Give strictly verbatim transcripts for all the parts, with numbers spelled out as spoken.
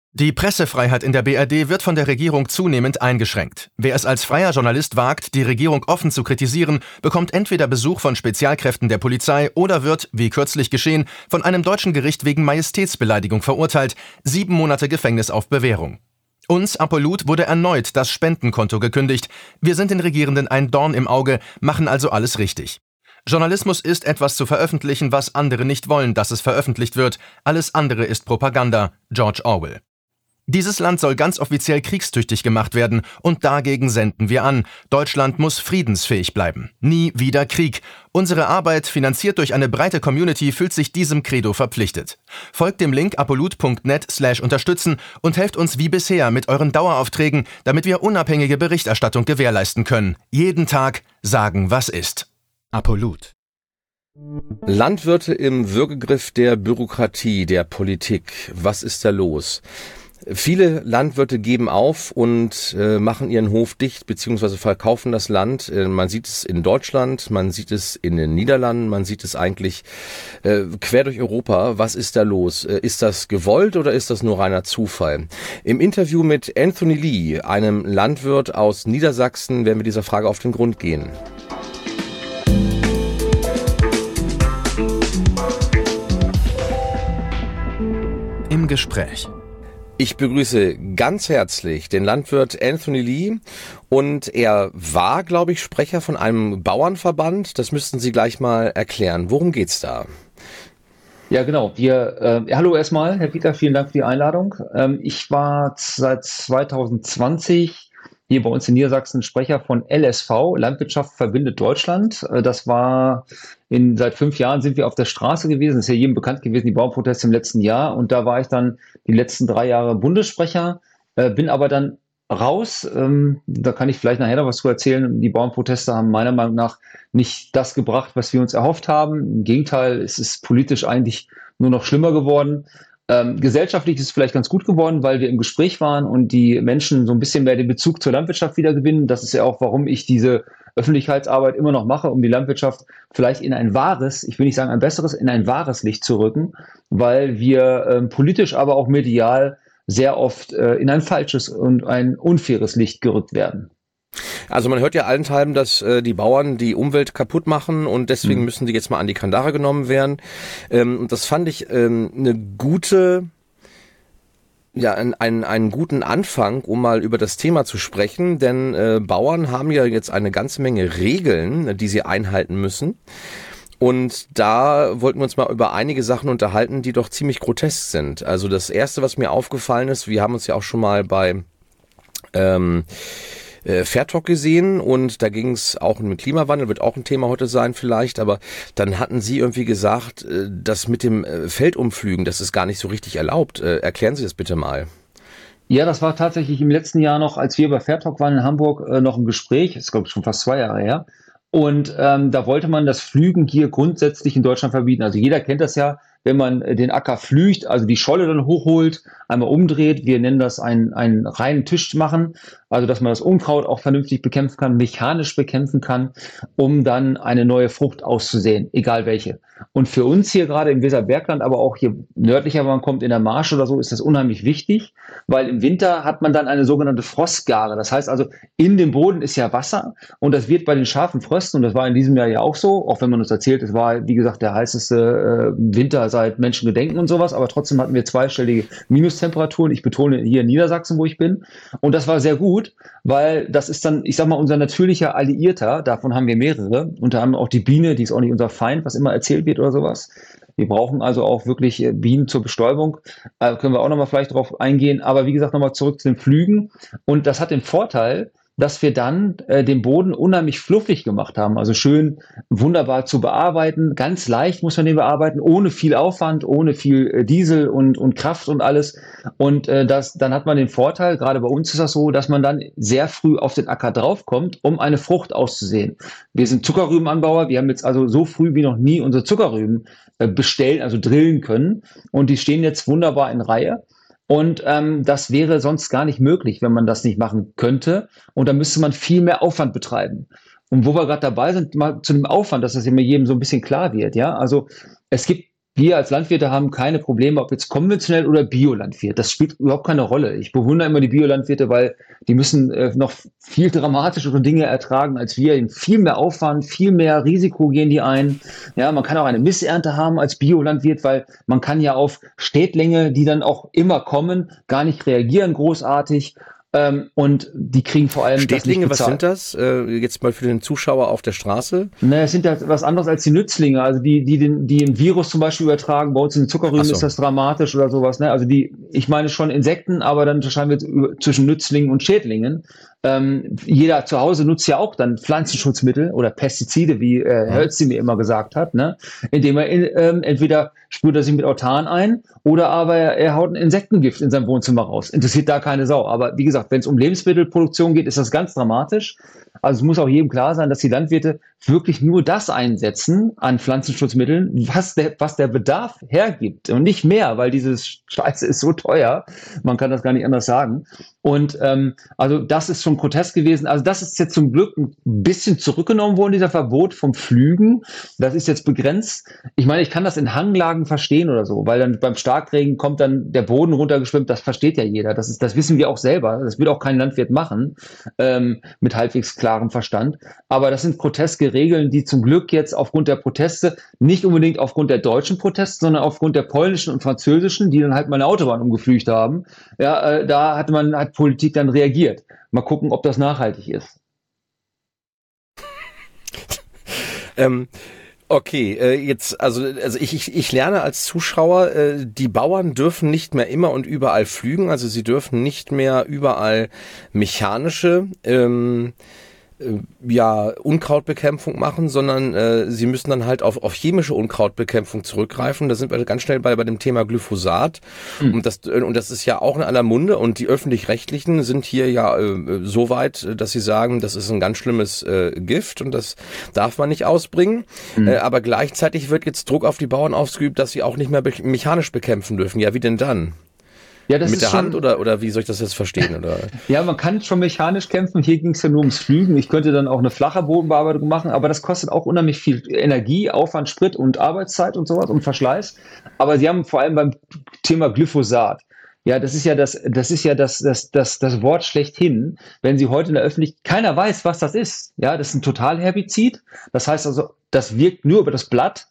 Die Pressefreiheit in der B R D wird von der Regierung zunehmend eingeschränkt. Wer es als freier Journalist wagt, die Regierung offen zu kritisieren, bekommt entweder Besuch von Spezialkräften der Polizei oder wird, wie kürzlich geschehen, von einem deutschen Gericht wegen Majestätsbeleidigung verurteilt, sieben Monate Gefängnis auf Bewährung. Uns, Apollut, wurde erneut das Spendenkonto gekündigt. Wir sind den Regierenden ein Dorn im Auge, machen also alles richtig. Journalismus ist, etwas zu veröffentlichen, was andere nicht wollen, dass es veröffentlicht wird. Alles andere ist Propaganda. George Orwell. Dieses Land soll ganz offiziell kriegstüchtig gemacht werden und dagegen senden wir an. Deutschland muss friedensfähig bleiben. Nie wieder Krieg. Unsere Arbeit, finanziert durch eine breite Community, fühlt sich diesem Credo verpflichtet. Folgt dem Link apollut punkt net slash unterstützen und helft uns wie bisher mit euren Daueraufträgen, damit wir unabhängige Berichterstattung gewährleisten können. Jeden Tag sagen, was ist. Apollut. Landwirte im Würgegriff der Bürokratie, der Politik. Was ist da los? Viele Landwirte geben auf und äh, machen ihren Hof dicht bzw. verkaufen das Land. Äh, man sieht es in Deutschland, man sieht es in den Niederlanden, man sieht es eigentlich äh, quer durch Europa. Was ist da los? Äh, ist das gewollt oder ist das nur reiner Zufall? Im Interview mit Anthony Lee, einem Landwirt aus Niedersachsen, werden wir dieser Frage auf den Grund gehen. Im Gespräch. Ich begrüße ganz herzlich den Landwirt Anthony Lee und er war, glaube ich, Sprecher von einem Bauernverband. Das müssten Sie gleich mal erklären. Worum geht's da? Ja, genau. Wir, äh, hallo erstmal, Herr Pieter, vielen Dank für die Einladung. Ähm, ich war seit zwanzig zwanzig hier bei uns in Niedersachsen Sprecher von L S V, Landwirtschaft verbindet Deutschland. Äh, das war in, seit fünf Jahren sind wir auf der Straße gewesen. Das ist ja jedem bekannt gewesen, die Bauernproteste im letzten Jahr. Und da war ich dann die letzten drei Jahre Bundessprecher, äh, bin aber dann raus. Ähm, da kann ich vielleicht nachher noch was zu erzählen. Die Bauernproteste haben meiner Meinung nach nicht das gebracht, was wir uns erhofft haben. Im Gegenteil, es ist politisch eigentlich nur noch schlimmer geworden. Ähm, gesellschaftlich ist es vielleicht ganz gut geworden, weil wir im Gespräch waren und die Menschen so ein bisschen mehr den Bezug zur Landwirtschaft wieder gewinnen. Das ist ja auch, warum ich diese Öffentlichkeitsarbeit immer noch mache, um die Landwirtschaft vielleicht in ein wahres, ich will nicht sagen ein besseres, in ein wahres Licht zu rücken, weil wir ähm, politisch, aber auch medial sehr oft äh, in ein falsches und ein unfaires Licht gerückt werden. Also man hört ja allenthalben, dass äh, die Bauern die Umwelt kaputt machen und deswegen mhm. müssen die jetzt mal an die Kandare genommen werden. Ähm, und das fand ich ähm, eine gute, ja, ein, einen, einen guten Anfang, um mal über das Thema zu sprechen, denn äh, Bauern haben ja jetzt eine ganze Menge Regeln, die sie einhalten müssen. Und da wollten wir uns mal über einige Sachen unterhalten, die doch ziemlich grotesk sind. Also das Erste, was mir aufgefallen ist, wir haben uns ja auch schon mal bei ähm, äh, Fairtalk gesehen und da ging es auch um den Klimawandel, wird auch ein Thema heute sein vielleicht, aber dann hatten Sie irgendwie gesagt, äh, das mit dem äh, Feldumflügen, das ist gar nicht so richtig erlaubt. Äh, erklären Sie das bitte mal. Ja, das war tatsächlich im letzten Jahr noch, als wir bei Fairtalk waren in Hamburg, äh, noch ein Gespräch, das ist glaube ich schon fast zwei Jahre her. Und ähm, da wollte man das Pflügen hier grundsätzlich in Deutschland verbieten. Also jeder kennt das ja, wenn man äh, den Acker pflügt, also die Scholle dann hochholt, einmal umdreht. Wir nennen das einen, einen reinen Tisch machen, also dass man das Unkraut auch vernünftig bekämpfen kann, mechanisch bekämpfen kann, um dann eine neue Frucht auszusehen, egal welche. Und für uns hier gerade im Weserbergland, aber auch hier nördlicher man kommt, in der Marsch oder so, ist das unheimlich wichtig, weil im Winter hat man dann eine sogenannte Frostgare. Das heißt also, in dem Boden ist ja Wasser und das wird bei den scharfen Frösten, und das war in diesem Jahr ja auch so, auch wenn man uns erzählt, es war, wie gesagt, der heißeste äh, Winter seit Menschengedenken und sowas, aber trotzdem hatten wir zweistellige Minustemperaturen. Ich betone hier in Niedersachsen, wo ich bin. Und das war sehr gut, weil das ist dann, ich sag mal, unser natürlicher Alliierter. Davon haben wir mehrere. Unter anderem auch die Biene, die ist auch nicht unser Feind, was immer erzählt wird oder sowas. Wir brauchen also auch wirklich Bienen zur Bestäubung. Äh, können wir auch nochmal vielleicht drauf eingehen. Aber wie gesagt, nochmal zurück zu den Flügen. Und das hat den Vorteil, dass wir dann äh, den Boden unheimlich fluffig gemacht haben. Also schön wunderbar zu bearbeiten. Ganz leicht muss man den bearbeiten, ohne viel Aufwand, ohne viel äh, Diesel und, und Kraft und alles. Und äh, das, dann hat man den Vorteil, gerade bei uns ist das so, dass man dann sehr früh auf den Acker draufkommt, um eine Frucht auszusehen. Wir sind Zuckerrübenanbauer. Wir haben jetzt also so früh wie noch nie unsere Zuckerrüben äh, bestellen, also drillen können. Und die stehen jetzt wunderbar in Reihe. Und ähm, das wäre sonst gar nicht möglich, wenn man das nicht machen könnte. Und da müsste man viel mehr Aufwand betreiben. Und wo wir gerade dabei sind, mal zu dem Aufwand, dass das immer jedem so ein bisschen klar wird. Ja, also es gibt wir als Landwirte haben keine Probleme, ob jetzt konventionell oder Biolandwirt. Das spielt überhaupt keine Rolle. Ich bewundere immer die Biolandwirte, weil die müssen äh, noch viel dramatischere Dinge ertragen als wir. Viel mehr Aufwand, viel mehr Risiko gehen die ein. Ja, man kann auch eine Missernte haben als Biolandwirt, weil man kann ja auf Städtlinge, die dann auch immer kommen, gar nicht reagieren großartig. Ähm, und die kriegen vor allem Städtlinge, das nicht was sind das? Äh, jetzt mal für den Zuschauer auf der Straße? Ne, es sind ja was anderes als die Nützlinge, also die, die den, die ein Virus zum Beispiel übertragen. Bei uns in den Zuckerrüben so. ist das dramatisch oder sowas. Ne? Also die, ich meine schon Insekten, aber dann unterscheiden wir zwischen Nützlingen und Schädlingen. Ähm, jeder zu Hause nutzt ja auch dann Pflanzenschutzmittel oder Pestizide, wie äh, Hölzi mir immer gesagt hat, ne? Indem er in, ähm, entweder sprüht er sich mit Autan ein oder aber er, er haut ein Insektengift in sein Wohnzimmer raus. Interessiert da keine Sau. Aber wie gesagt, wenn es um Lebensmittelproduktion geht, ist das ganz dramatisch. Also es muss auch jedem klar sein, dass die Landwirte wirklich nur das einsetzen an Pflanzenschutzmitteln, was der, was der Bedarf hergibt und nicht mehr, weil dieses Scheiße ist so teuer. Man kann das gar nicht anders sagen. Und ähm, also das ist schon grotesk gewesen. Also das ist jetzt zum Glück ein bisschen zurückgenommen worden, dieser Verbot vom Pflügen. Das ist jetzt begrenzt. Ich meine, ich kann das in Hanglagen verstehen oder so, weil dann beim Starkregen kommt dann der Boden runtergeschwemmt. Das versteht ja jeder. Das ist, das wissen wir auch selber. Das wird auch kein Landwirt machen ähm, mit halbwegs klarem Verstand. Aber das sind groteske Regeln, die zum Glück jetzt aufgrund der Proteste, nicht unbedingt aufgrund der deutschen Proteste, sondern aufgrund der polnischen und französischen, die dann halt mal eine Autobahn umgepflügt haben. Ja, äh, da hat man, hat Politik dann reagiert. Mal gucken, ob das nachhaltig ist. ähm, okay, äh, jetzt, also, also ich, ich, ich lerne als Zuschauer, äh, die Bauern dürfen nicht mehr immer und überall pflügen, also sie dürfen nicht mehr überall mechanische ähm, ja, Unkrautbekämpfung machen, sondern äh, sie müssen dann halt auf, auf chemische Unkrautbekämpfung zurückgreifen. Da sind wir ganz schnell bei, bei dem Thema Glyphosat. Mhm. Und, das, und das ist ja auch in aller Munde. Und die Öffentlich-Rechtlichen sind hier ja äh, so weit, dass sie sagen, das ist ein ganz schlimmes äh, Gift und das darf man nicht ausbringen. Mhm. Äh, aber gleichzeitig wird jetzt Druck auf die Bauern ausgeübt, dass sie auch nicht mehr be- mechanisch bekämpfen dürfen. Ja, wie denn dann? Ja, das mit ist der schon, Hand oder, oder wie soll ich das jetzt verstehen? Oder? Ja, man kann schon mechanisch kämpfen. Hier ging es ja nur ums Pflügen. Ich könnte dann auch eine flache Bodenbearbeitung machen, aber das kostet auch unheimlich viel Energie, Aufwand, Sprit und Arbeitszeit und sowas und Verschleiß. Aber sie haben vor allem beim Thema Glyphosat, ja, das ist ja das, das ist ja das, das, das, das Wort schlechthin. Wenn Sie heute in der Öffentlichkeit, keiner weiß, was das ist. Ja, das ist ein Totalherbizid. Das heißt also, das wirkt nur über das Blatt.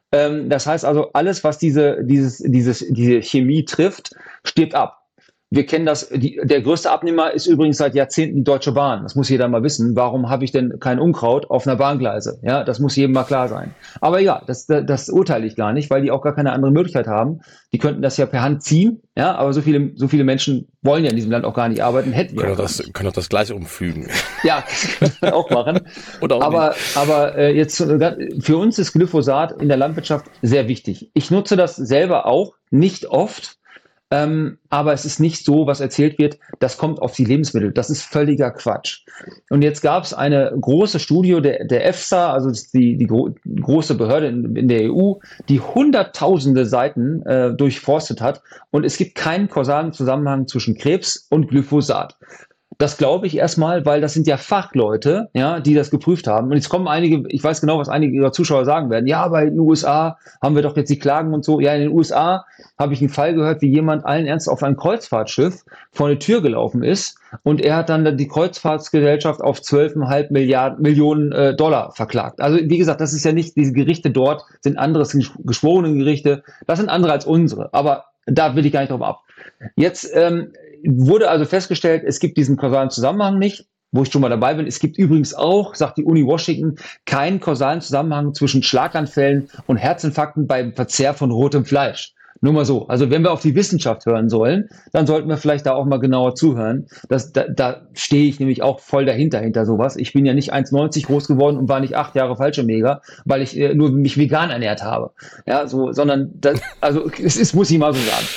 Das heißt also, alles, was diese, dieses, dieses, diese Chemie trifft, stirbt ab. Wir kennen das, die, der größte Abnehmer ist übrigens seit Jahrzehnten die Deutsche Bahn. Das muss jeder mal wissen. Warum habe ich denn kein Unkraut auf einer Bahngleise? Ja, das muss jedem mal klar sein. Aber ja, das, das, das urteile ich gar nicht, weil die auch gar keine andere Möglichkeit haben. Die könnten das ja per Hand ziehen, ja, aber so viele, so viele Menschen wollen ja in diesem Land auch gar nicht arbeiten, hätten wir. Können das, können auch das Gleiche umfügen. Ja, das können wir auch machen. Oder auch aber, nicht. aber äh, jetzt für uns ist Glyphosat in der Landwirtschaft sehr wichtig. Ich nutze das selber auch, nicht oft. Ähm, aber es ist nicht so, was erzählt wird, das kommt auf die Lebensmittel. Das ist völliger Quatsch. Und jetzt gab es eine große Studie der, der EFSA, also die, die gro- große Behörde in, in der E U, die hunderttausende Seiten äh, durchforstet hat. Und es gibt keinen kausalen Zusammenhang zwischen Krebs und Glyphosat. Das glaube ich erstmal, weil das sind ja Fachleute, ja, die das geprüft haben. Und jetzt kommen einige, ich weiß genau, was einige ihrer Zuschauer sagen werden. Ja, bei den U S A haben wir doch jetzt die Klagen und so. Ja, in den U S A habe ich einen Fall gehört, wie jemand allen Ernstes auf ein Kreuzfahrtschiff vor eine Tür gelaufen ist und er hat dann die Kreuzfahrtsgesellschaft auf zwölf Komma fünf Milliarden Millionen äh, Dollar verklagt. Also wie gesagt, das ist ja nicht, diese Gerichte dort sind andere, sind geschworene Gerichte, das sind andere als unsere. Aber da will ich gar nicht drauf ab. Jetzt ähm, wurde also festgestellt, es gibt diesen kausalen Zusammenhang nicht, wo ich schon mal dabei bin. Es gibt übrigens auch, sagt die Uni Washington, keinen kausalen Zusammenhang zwischen Schlaganfällen und Herzinfarkten beim Verzehr von rotem Fleisch. Nur mal so. Also wenn wir auf die Wissenschaft hören sollen, dann sollten wir vielleicht da auch mal genauer zuhören. Das, da, da stehe ich nämlich auch voll dahinter, hinter sowas. Ich bin ja nicht eins Komma neunzig groß geworden und war nicht acht Jahre Fallschirmjäger, weil ich äh, nur mich vegan ernährt habe. Ja, so, sondern das, also es ist, muss ich mal so sagen.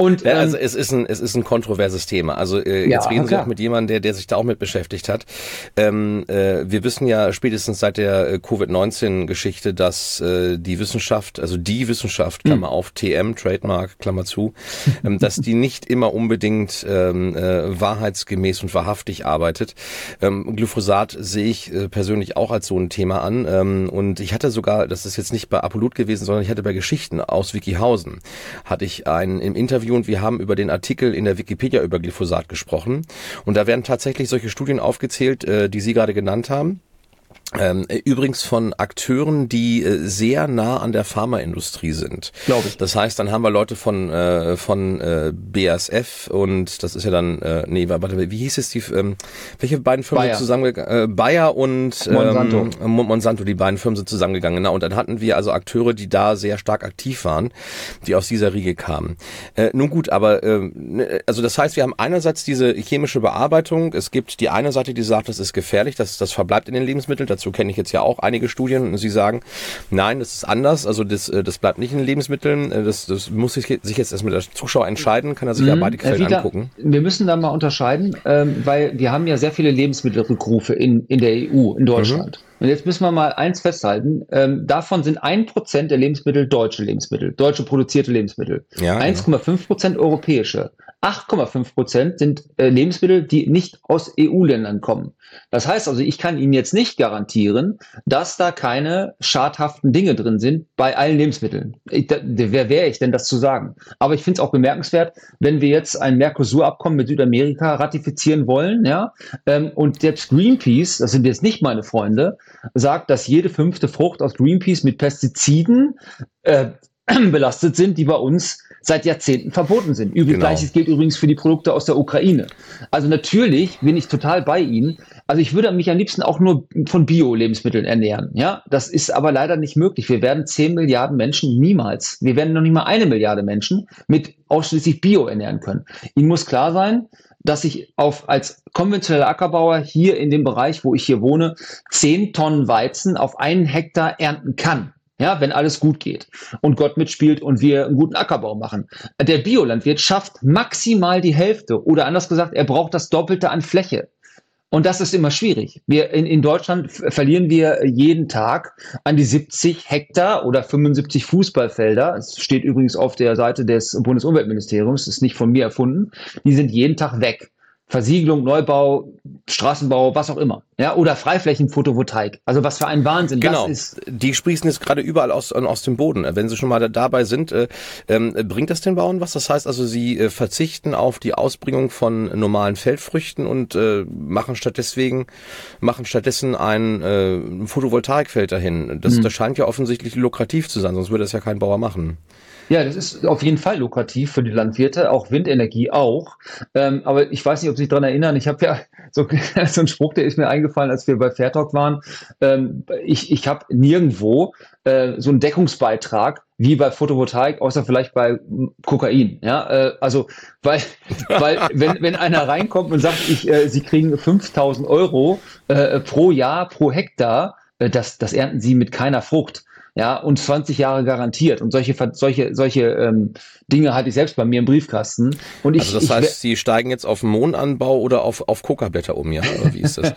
Und, ja, ähm, also es ist ein es ist ein kontroverses Thema. Also äh, Ja, jetzt reden Sie klar. auch mit jemandem, der der sich da auch mit beschäftigt hat. Ähm, äh, wir wissen ja spätestens seit der äh, Covid neunzehn Geschichte, dass äh, die Wissenschaft, also die Wissenschaft, Klammer auf, T M, Trademark, Klammer zu, ähm, dass die nicht immer unbedingt ähm, äh, wahrheitsgemäß und wahrhaftig arbeitet. Ähm, Glyphosat sehe ich äh, persönlich auch als so ein Thema an. Ähm, und ich hatte sogar, das ist jetzt nicht bei Apolut gewesen, sondern ich hatte bei Geschichten aus Wikihausen, hatte ich einen im Interview und wir haben über den Artikel in der Wikipedia über Glyphosat gesprochen. Und da werden tatsächlich solche Studien aufgezählt, äh, die Sie gerade genannt haben. Ähm, übrigens von Akteuren, die äh, sehr nah an der Pharmaindustrie sind. Glaube ich. Das heißt, dann haben wir Leute von äh, von äh, B A S F und das ist ja dann, äh, nee, warte, wie hieß es die, ähm, welche beiden Firmen Bayer. sind zusammengegangen? Äh, Bayer und ähm, Monsanto. Mon- Monsanto, die beiden Firmen sind zusammengegangen. Genau. Und dann hatten wir also Akteure, die da sehr stark aktiv waren, die aus dieser Riege kamen. Äh, nun gut, aber äh, also das heißt, wir haben einerseits diese chemische Bearbeitung. Es gibt die eine Seite, die sagt, das ist gefährlich, das, das verbleibt in den Lebensmitteln. Dazu kenne ich jetzt ja auch einige Studien und sie sagen, nein, das ist anders, also das, das bleibt nicht in den Lebensmitteln, das, das muss sich, sich jetzt erst mit der Zuschauer entscheiden, kann er sich mhm. ja beide Quellen Wieder, angucken. Wir müssen da mal unterscheiden, ähm, weil wir haben ja sehr viele Lebensmittelrückrufe in, in der E U, in Deutschland. Mhm. Und jetzt müssen wir mal eins festhalten, ähm, davon sind ein Prozent der Lebensmittel deutsche Lebensmittel, deutsche produzierte Lebensmittel, ja, eins Komma fünf Prozent europäische. acht Komma fünf Prozent sind äh, Lebensmittel, die nicht aus E U-Ländern kommen. Das heißt also, ich kann Ihnen jetzt nicht garantieren, dass da keine schadhaften Dinge drin sind bei allen Lebensmitteln. Ich, da, wer wäre ich denn, das zu sagen? Aber ich finde es auch bemerkenswert, wenn wir jetzt ein Mercosur-Abkommen mit Südamerika ratifizieren wollen, ja, ähm, und selbst Greenpeace, das sind jetzt nicht meine Freunde, sagt, dass jede fünfte Frucht aus Greenpeace mit Pestiziden äh, belastet sind, die bei uns seit Jahrzehnten verboten sind. Übrigens, Genau. Gleiches gilt übrigens für die Produkte aus der Ukraine. Also natürlich bin ich total bei Ihnen. Also ich würde mich am liebsten auch nur von Bio-Lebensmitteln ernähren. Ja, das ist aber leider nicht möglich. Wir werden zehn Milliarden Menschen niemals, wir werden noch nicht mal eine Milliarde Menschen mit ausschließlich Bio ernähren können. Ihnen muss klar sein, dass ich auf als konventioneller Ackerbauer hier in dem Bereich, wo ich hier wohne, zehn Tonnen Weizen auf einen Hektar ernten kann. Ja, wenn alles gut geht und Gott mitspielt und wir einen guten Ackerbau machen. Der Biolandwirt schafft maximal die Hälfte oder anders gesagt, er braucht das Doppelte an Fläche. Und das ist immer schwierig. Wir in, in Deutschland f- verlieren wir jeden Tag an die siebzig Hektar oder fünfundsiebzig Fußballfelder. Es steht übrigens auf der Seite des Bundesumweltministeriums, ist nicht von mir erfunden. Die sind jeden Tag weg. Versiegelung, Neubau, Straßenbau, was auch immer. Ja, oder Freiflächenphotovoltaik. Also was für ein Wahnsinn genau. das ist. Die sprießen jetzt gerade überall aus, aus dem Boden. Wenn Sie schon mal da, dabei sind, äh, ähm, bringt das den Bauern was? Das heißt also, sie äh, verzichten auf die Ausbringung von normalen Feldfrüchten und äh, machen stattdessen, machen stattdessen ein äh, Photovoltaikfeld dahin. Das, mhm. das scheint ja offensichtlich lukrativ zu sein, sonst würde das ja kein Bauer machen. Ja, das ist auf jeden Fall lukrativ für die Landwirte, auch Windenergie auch. Ähm, aber ich weiß nicht, ob Sie sich daran erinnern, ich habe ja so, so einen Spruch, der ist mir eingefallen, als wir bei Fairtalk waren. Ähm, ich ich habe nirgendwo äh, so einen Deckungsbeitrag wie bei Photovoltaik, außer vielleicht bei Kokain. Ja, äh, also weil, weil wenn, wenn einer reinkommt und sagt, ich, äh, Sie kriegen fünftausend Euro äh, pro Jahr, pro Hektar, äh, das, das ernten Sie mit keiner Frucht. Ja, und zwanzig Jahre garantiert. Und solche, solche, solche ähm, Dinge hatte ich selbst bei mir im Briefkasten. Und ich, also das ich, heißt, Sie steigen jetzt auf Mohnanbau oder auf, auf Kokablätter um, ja? Oder wie ist das?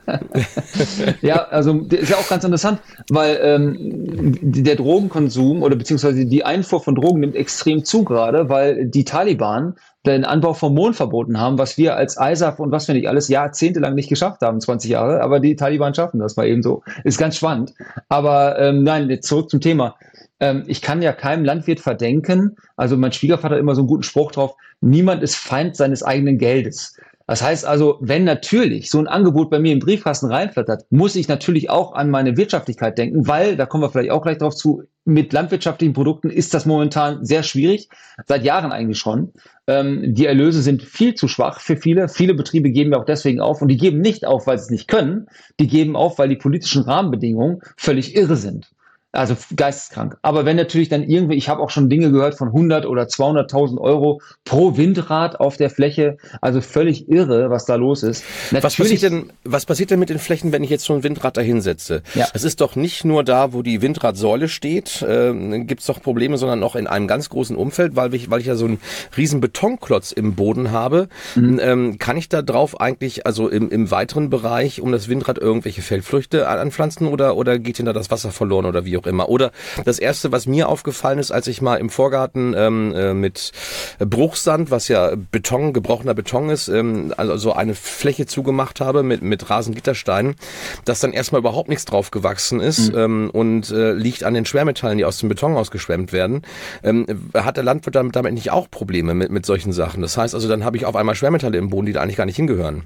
Ja, also ist ja auch ganz interessant, weil ähm, der Drogenkonsum oder beziehungsweise die Einfuhr von Drogen nimmt extrem zu gerade, weil die Taliban den Anbau von Mohn verboten haben, was wir als I S A F und was wir nicht alles jahrzehntelang nicht geschafft haben, zwanzig Jahre, aber die Taliban schaffen das mal eben so. Ist ganz spannend. Aber ähm, nein, jetzt zurück zum Thema. Ähm, ich kann ja keinem Landwirt verdenken, also mein Schwiegervater hat immer so einen guten Spruch drauf, niemand ist Feind seines eigenen Geldes. Das heißt also, wenn natürlich so ein Angebot bei mir im Briefkasten reinflattert, muss ich natürlich auch an meine Wirtschaftlichkeit denken, weil, da kommen wir vielleicht auch gleich drauf zu, mit landwirtschaftlichen Produkten ist das momentan sehr schwierig, seit Jahren eigentlich schon. Ähm, die Erlöse sind viel zu schwach für viele. Viele Betriebe geben ja auch deswegen auf und die geben nicht auf, weil sie es nicht können. Die geben auf, weil die politischen Rahmenbedingungen völlig irre sind. Also geisteskrank. Aber wenn natürlich dann irgendwie, ich habe auch schon Dinge gehört von hundert oder zweihunderttausend Euro pro Windrad auf der Fläche, also völlig irre, was da los ist. Natürlich, was passiert denn, was passiert denn mit den Flächen, wenn ich jetzt so ein Windrad da hinsetze? Ja. Es ist doch nicht nur da, wo die Windradsäule steht, äh, gibt es doch Probleme, sondern auch in einem ganz großen Umfeld, weil ich, weil ich ja so einen riesen Betonklotz im Boden habe. Mhm. Ähm, kann ich da drauf eigentlich, also im, im weiteren Bereich um das Windrad irgendwelche Feldfrüchte anpflanzen oder, oder geht hinter das Wasser verloren oder wie auch immer? Oder das erste, was mir aufgefallen ist, als ich mal im Vorgarten ähm, äh, mit Bruchsand, was ja Beton, gebrochener Beton ist, ähm, also so eine Fläche zugemacht habe mit, mit Rasengittersteinen, dass dann erstmal überhaupt nichts drauf gewachsen ist, mhm. ähm, und äh, liegt an den Schwermetallen, die aus dem Beton ausgeschwemmt werden. Ähm, hat der Landwirt damit, damit nicht auch Probleme mit, mit solchen Sachen? Das heißt also, dann habe ich auf einmal Schwermetalle im Boden, die da eigentlich gar nicht hingehören.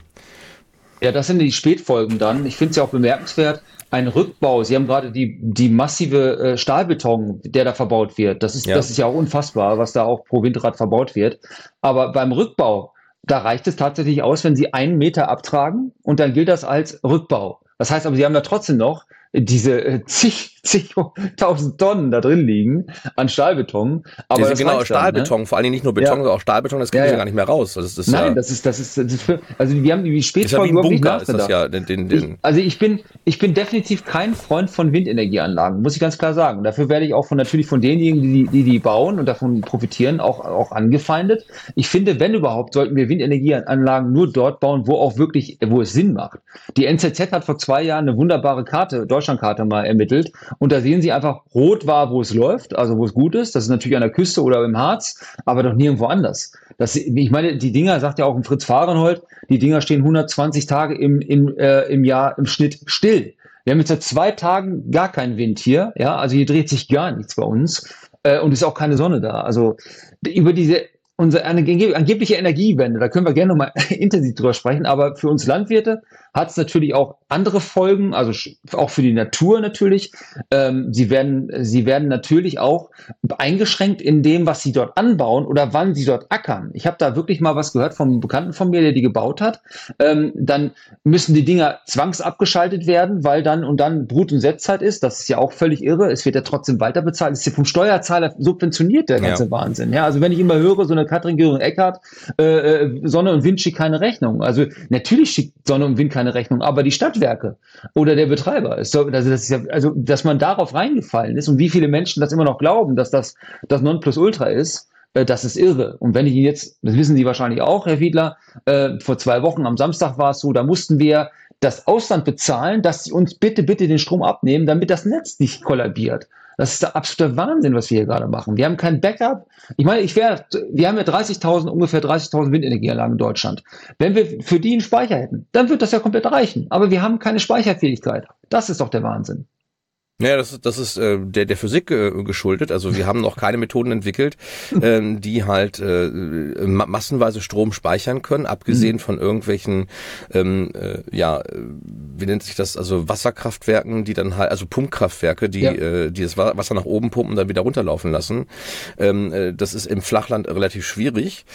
Ja, das sind die Spätfolgen dann. Ich finde es ja auch bemerkenswert, ein Rückbau. Sie haben gerade die, die massive äh, Stahlbeton, der da verbaut wird. Das ist, ja. das ist ja auch unfassbar, was da auch pro Windrad verbaut wird. Aber beim Rückbau, da reicht es tatsächlich aus, wenn Sie einen Meter abtragen und dann gilt das als Rückbau. Das heißt aber, Sie haben da trotzdem noch diese äh, zig, zigtausend Tonnen da drin liegen an Stahlbeton. Aber das genau, Stahlbeton, dann, ne? Vor allem nicht nur Beton, ja. sondern auch Stahlbeton, das kriegen ja, ja. Sie gar nicht mehr raus. Das ist, Nein, ja, das ist, das ist, das ist für, also wir haben die Spätfolgen überhaupt nicht nachgedacht. Ja, den, den, den ich, also ich bin, ich bin definitiv kein Freund von Windenergieanlagen, muss ich ganz klar sagen. Dafür werde ich auch von natürlich von denjenigen, die die, die bauen und davon profitieren, auch, auch angefeindet. Ich finde, wenn überhaupt, sollten wir Windenergieanlagen nur dort bauen, wo auch wirklich, wo es Sinn macht. Die N Z Z hat vor zwei Jahren eine wunderbare Karte, Deutschlandkarte mal ermittelt. Und da sehen Sie einfach, rot war, wo es läuft, also wo es gut ist. Das ist natürlich an der Küste oder im Harz, aber doch nirgendwo anders. Das, ich meine, die Dinger, sagt ja auch ein Fritz Fahrenhold, die Dinger stehen hundertzwanzig Tage im, im, äh, im Jahr im Schnitt still. Wir haben jetzt seit zwei Tagen gar keinen Wind hier, ja, also hier dreht sich gar nichts bei uns äh, und ist auch keine Sonne da. Also über diese unsere angebliche Energiewende, da können wir gerne nochmal intensiv drüber sprechen, aber für uns Landwirte hat es natürlich auch andere Folgen, also auch für die Natur natürlich. Ähm, sie werden, sie werden natürlich auch eingeschränkt in dem, was sie dort anbauen oder wann sie dort ackern. Ich habe da wirklich mal was gehört vom Bekannten von mir, der die gebaut hat. Ähm, dann müssen die Dinger zwangsabgeschaltet werden, weil dann und dann Brut- und Setzzeit ist. Das ist ja auch völlig irre. Es wird ja trotzdem weiter bezahlt. Es ist ja vom Steuerzahler subventioniert, der ganze ja. Wahnsinn. Ja, also wenn ich immer höre, so eine Katrin Göring-Eckardt, äh, Sonne und Wind schickt keine Rechnung. Also natürlich schickt Sonne und Wind keine Rechnung, aber die Stadtwerke oder der Betreiber ist so, also das ist ja, also dass man darauf reingefallen ist und wie viele Menschen das immer noch glauben, dass das das Nonplusultra ist, äh, das ist irre. Und wenn ich Ihnen jetzt, das wissen Sie wahrscheinlich auch, Herr Fiedler, äh, vor zwei Wochen am Samstag war es so, da mussten wir das Ausland bezahlen, dass sie uns bitte, bitte den Strom abnehmen, damit das Netz nicht kollabiert. Das ist der absolute Wahnsinn, was wir hier gerade machen. Wir haben kein Backup. Ich meine, ich wäre, wir haben ja dreißigtausend, ungefähr dreißigtausend Windenergieanlagen in Deutschland. Wenn wir für die einen Speicher hätten, dann wird das ja komplett reichen. Aber wir haben keine Speicherfähigkeit. Das ist doch der Wahnsinn. Ja, das ist, das ist äh, der, der Physik äh, geschuldet. Also wir haben noch keine Methoden entwickelt, äh, die halt äh, ma- massenweise Strom speichern können, abgesehen mhm. von irgendwelchen, ähm, äh, ja, wie nennt sich das, also Wasserkraftwerken, die dann halt, also Pumpkraftwerke, die, ja. äh, die das Wasser nach oben pumpen und dann wieder runterlaufen lassen. Ähm, äh, das ist im Flachland relativ schwierig.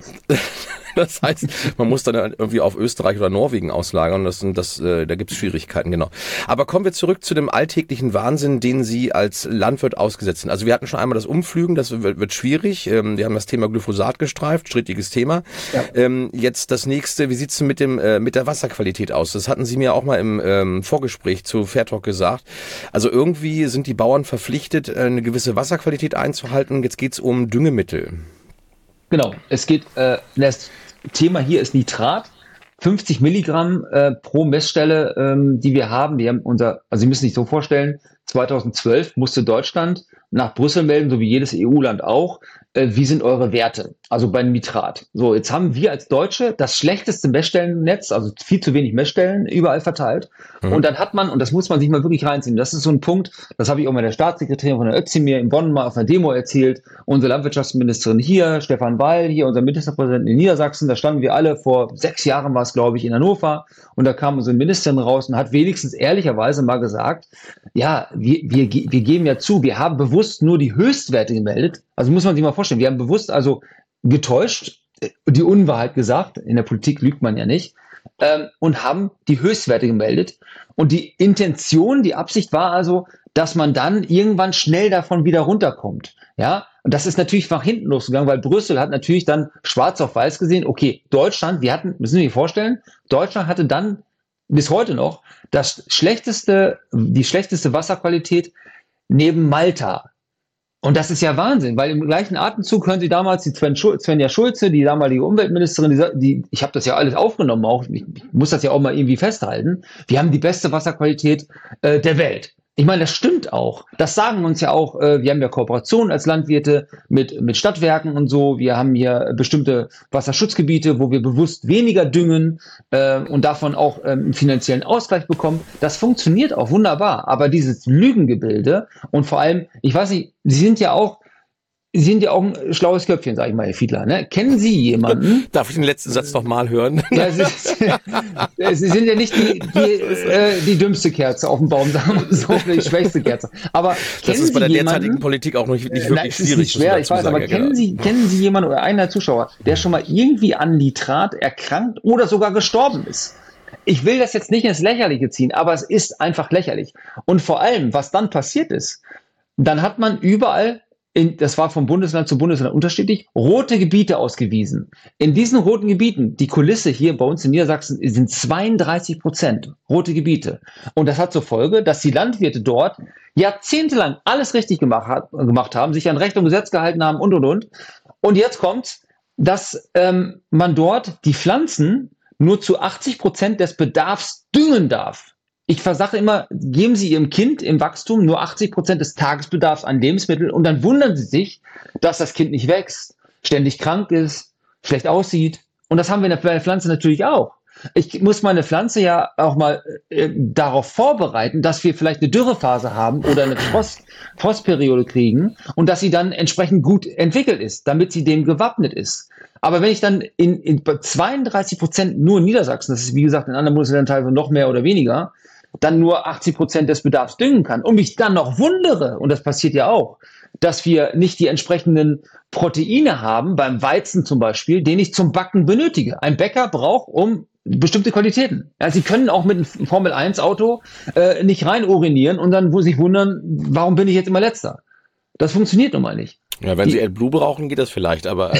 Das heißt, man muss dann irgendwie auf Österreich oder Norwegen auslagern. Das, das, äh, da gibt es Schwierigkeiten, genau. Aber kommen wir zurück zu dem alltäglichen Wahnsinn, den Sie als Landwirt ausgesetzt sind. Also wir hatten schon einmal das Umflügen, das wird, wird schwierig. Ähm, wir haben das Thema Glyphosat gestreift, strittiges Thema. Ja. Ähm, jetzt das nächste, wie sieht's denn mit dem äh, mit der Wasserqualität aus? Das hatten Sie mir auch mal im ähm, Vorgespräch zu Fairtalk gesagt. Also irgendwie sind die Bauern verpflichtet, eine gewisse Wasserqualität einzuhalten. Jetzt geht's um Düngemittel. Genau, es geht, äh, das Thema hier ist Nitrat, fünfzig Milligramm äh, pro Messstelle, ähm, die wir haben. Wir haben unser, also Sie müssen sich so vorstellen, zweitausendzwölf musste Deutschland nach Brüssel melden, so wie jedes E U-Land auch, äh, wie sind eure Werte, also beim Nitrat. So, jetzt haben wir als Deutsche das schlechteste Messstellennetz, also viel zu wenig Messstellen überall verteilt. Mhm. Und dann hat man, und das muss man sich mal wirklich reinziehen, das ist so ein Punkt, das habe ich auch mal der Staatssekretärin von der Özdemir in Bonn mal auf einer Demo erzählt, unsere Landwirtschaftsministerin hier, Stefan Weil, hier unser Ministerpräsident in Niedersachsen, da standen wir alle, vor sechs Jahren war es, glaube ich, in Hannover, und da kam unsere Ministerin raus und hat wenigstens ehrlicherweise mal gesagt, ja, wir, wir, wir geben ja zu, wir haben bewusst nur die Höchstwerte gemeldet. Also muss man sich mal vorstellen, wir haben bewusst also getäuscht, die Unwahrheit gesagt, in der Politik lügt man ja nicht, ähm, und haben die Höchstwerte gemeldet. Und die Intention, die Absicht war also, dass man dann irgendwann schnell davon wieder runterkommt. Ja, und das ist natürlich nach hinten losgegangen, weil Brüssel hat natürlich dann schwarz auf weiß gesehen, okay, Deutschland, wir hatten, müssen Sie sich vorstellen, Deutschland hatte dann bis heute noch das schlechteste, die schlechteste Wasserqualität neben Malta. Und das ist ja Wahnsinn, weil im gleichen Atemzug hören Sie damals die Sven Schul- Svenja Schulze, die damalige Umweltministerin, die, die ich habe das ja alles aufgenommen, auch ich, ich muss das ja auch mal irgendwie festhalten. Wir haben die beste Wasserqualität äh, der Welt. Ich meine, das stimmt auch. Das sagen uns ja auch, äh, wir haben ja Kooperationen als Landwirte mit, mit Stadtwerken und so. Wir haben hier bestimmte Wasserschutzgebiete, wo wir bewusst weniger düngen äh, und davon auch ähm, einen finanziellen Ausgleich bekommen. Das funktioniert auch wunderbar. Aber dieses Lügengebilde und vor allem, ich weiß nicht, Sie sind ja auch Sie sind ja auch ein schlaues Köpfchen, sag ich mal, Herr Fiedler. Ne? Kennen Sie jemanden? Darf ich den letzten Satz noch mal hören? Ja, Sie, Sie sind ja nicht die, die, äh, die dümmste Kerze auf dem Baum, sagen wir so, die schwächste Kerze. Aber das kennen ist bei der Sie jemanden, derzeitigen Politik auch nicht, nicht äh, wirklich nein, es ist schwierig. nicht schwer, ich weiß, sagen, aber ja, kennen genau. Sie, kennen Sie jemanden oder einer Zuschauer, der schon mal irgendwie an Nitrat erkrankt oder sogar gestorben ist? Ich will das jetzt nicht ins Lächerliche ziehen, aber es ist einfach lächerlich. Und vor allem, was dann passiert ist, dann hat man überall In, das war vom Bundesland zu Bundesland unterschiedlich, rote Gebiete ausgewiesen. In diesen roten Gebieten, die Kulisse hier bei uns in Niedersachsen, sind zweiunddreißig Prozent rote Gebiete. Und das hat zur Folge, dass die Landwirte dort jahrzehntelang alles richtig gemacht, hat, gemacht haben, sich an Recht und Gesetz gehalten haben und, und, und. Und jetzt kommt, dass ähm, man dort die Pflanzen nur zu achtzig Prozent des Bedarfs düngen darf. Ich versage immer, geben Sie Ihrem Kind im Wachstum nur achtzig Prozent des Tagesbedarfs an Lebensmitteln und dann wundern Sie sich, dass das Kind nicht wächst, ständig krank ist, schlecht aussieht. Und das haben wir bei der Pflanze natürlich auch. Ich muss meine Pflanze ja auch mal äh, darauf vorbereiten, dass wir vielleicht eine Dürrephase haben oder eine Frost, Frostperiode kriegen und dass sie dann entsprechend gut entwickelt ist, damit sie dem gewappnet ist. Aber wenn ich dann in, in zweiunddreißig Prozent nur in Niedersachsen, das ist wie gesagt in anderen Bundesländern teilweise noch mehr oder weniger, dann nur achtzig Prozent des Bedarfs düngen kann und mich dann noch wundere, und das passiert ja auch, dass wir nicht die entsprechenden Proteine haben, beim Weizen zum Beispiel, den ich zum Backen benötige. Ein Bäcker braucht um bestimmte Qualitäten. Ja, Sie können auch mit einem Formel eins Auto äh, nicht rein urinieren und dann sich wundern, warum bin ich jetzt immer Letzter? Das funktioniert nun mal nicht. Ja, wenn die, Sie AdBlue brauchen, geht das vielleicht, aber...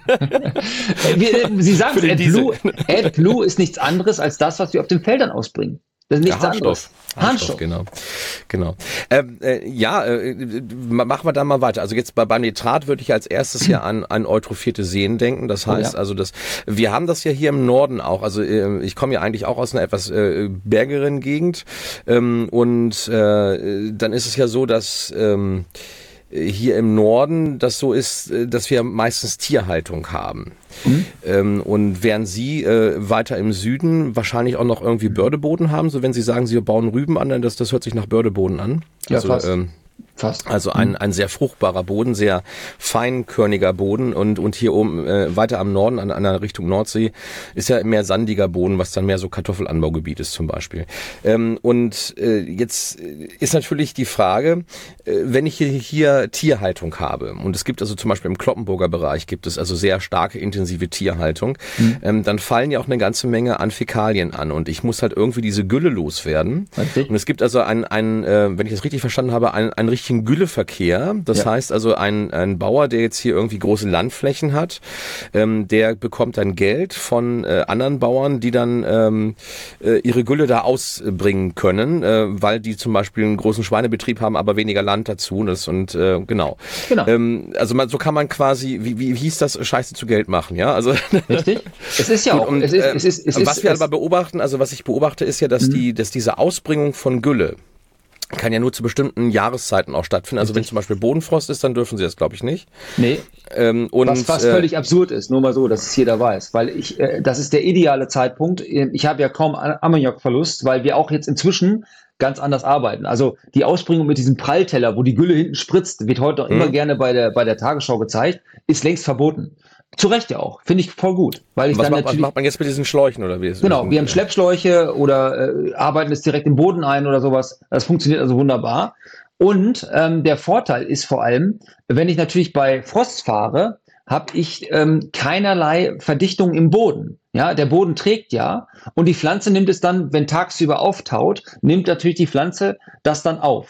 wir, Sie sagen es, AdBlue, AdBlue ist nichts anderes als das, was wir auf den Feldern ausbringen. Das ist nichts ja, Harnstoff. anderes. Harnstoff, genau. genau. Ähm, äh, ja, äh, machen wir da mal weiter. Also jetzt bei, beim Nitrat würde ich als erstes ja an, an eutrophierte Seen denken. Das heißt oh, ja. also, dass wir haben das ja hier im Norden auch. Also äh, ich komme ja eigentlich auch aus einer etwas äh, bergeren Gegend ähm, und äh, dann ist es ja so, dass ähm, hier im Norden das so ist, dass wir meistens Tierhaltung haben. Mhm. Ähm, und während Sie äh, weiter im Süden wahrscheinlich auch noch irgendwie Bördeboden haben, so wenn Sie sagen, Sie bauen Rüben an, das, das hört sich nach Bördeboden an. Ja, also, fast. Ähm, Fast. Also ein, ein sehr fruchtbarer Boden, sehr feinkörniger Boden und, und hier oben äh, weiter am Norden, an, an der Richtung Nordsee, ist ja mehr sandiger Boden, was dann mehr so Kartoffelanbaugebiet ist zum Beispiel. Ähm, und äh, jetzt ist natürlich die Frage, äh, wenn ich hier, hier Tierhaltung habe, und es gibt also zum Beispiel im Cloppenburger Bereich gibt es also sehr starke, intensive Tierhaltung, mhm. ähm, dann fallen ja auch eine ganze Menge an Fäkalien an und ich muss halt irgendwie diese Gülle loswerden. Okay. Und es gibt also ein, ein äh, wenn ich das richtig verstanden habe, ein, ein richtigen Gülleverkehr. Das ja. heißt also, ein, ein Bauer, der jetzt hier irgendwie große Landflächen hat, ähm, der bekommt dann Geld von äh, anderen Bauern, die dann ähm, äh, ihre Gülle da ausbringen können, äh, weil die zum Beispiel einen großen Schweinebetrieb haben, aber weniger Land dazu. Das, und äh, genau. genau. Ähm, also man, so kann man quasi, wie, wie hieß das, Scheiße zu Geld machen, ja? Also richtig. Es ist ja gut, auch. Und, es ist, es ist, es was ist, wir es aber beobachten, also was ich beobachte, ist ja, dass mhm. die, dass diese Ausbringung von Gülle kann ja nur zu bestimmten Jahreszeiten auch stattfinden. Also Richtig. Wenn zum Beispiel Bodenfrost ist, dann dürfen sie das, glaube ich, nicht. Nee. Ähm, und, was was äh, völlig absurd ist, nur mal so, dass es jeder weiß. Weil ich, äh, das ist der ideale Zeitpunkt. Ich habe ja kaum Ammoniakverlust, weil wir auch jetzt inzwischen ganz anders arbeiten. Also die Ausbringung mit diesem Prallteller, wo die Gülle hinten spritzt, wird heute noch hm. immer gerne bei der, bei der Tagesschau gezeigt, ist längst verboten. Zu Recht ja auch. Finde ich voll gut. Weil ich was, dann macht, natürlich, was macht man jetzt mit diesen Schläuchen? Oder wie? Genau, wir haben Schleppschläuche oder äh, arbeiten es direkt im Boden ein oder sowas. Das funktioniert also wunderbar. Und ähm, der Vorteil ist vor allem, wenn ich natürlich bei Frost fahre, habe ich ähm, keinerlei Verdichtung im Boden. Ja, der Boden trägt ja und die Pflanze nimmt es dann, wenn tagsüber auftaut, nimmt natürlich die Pflanze das dann auf.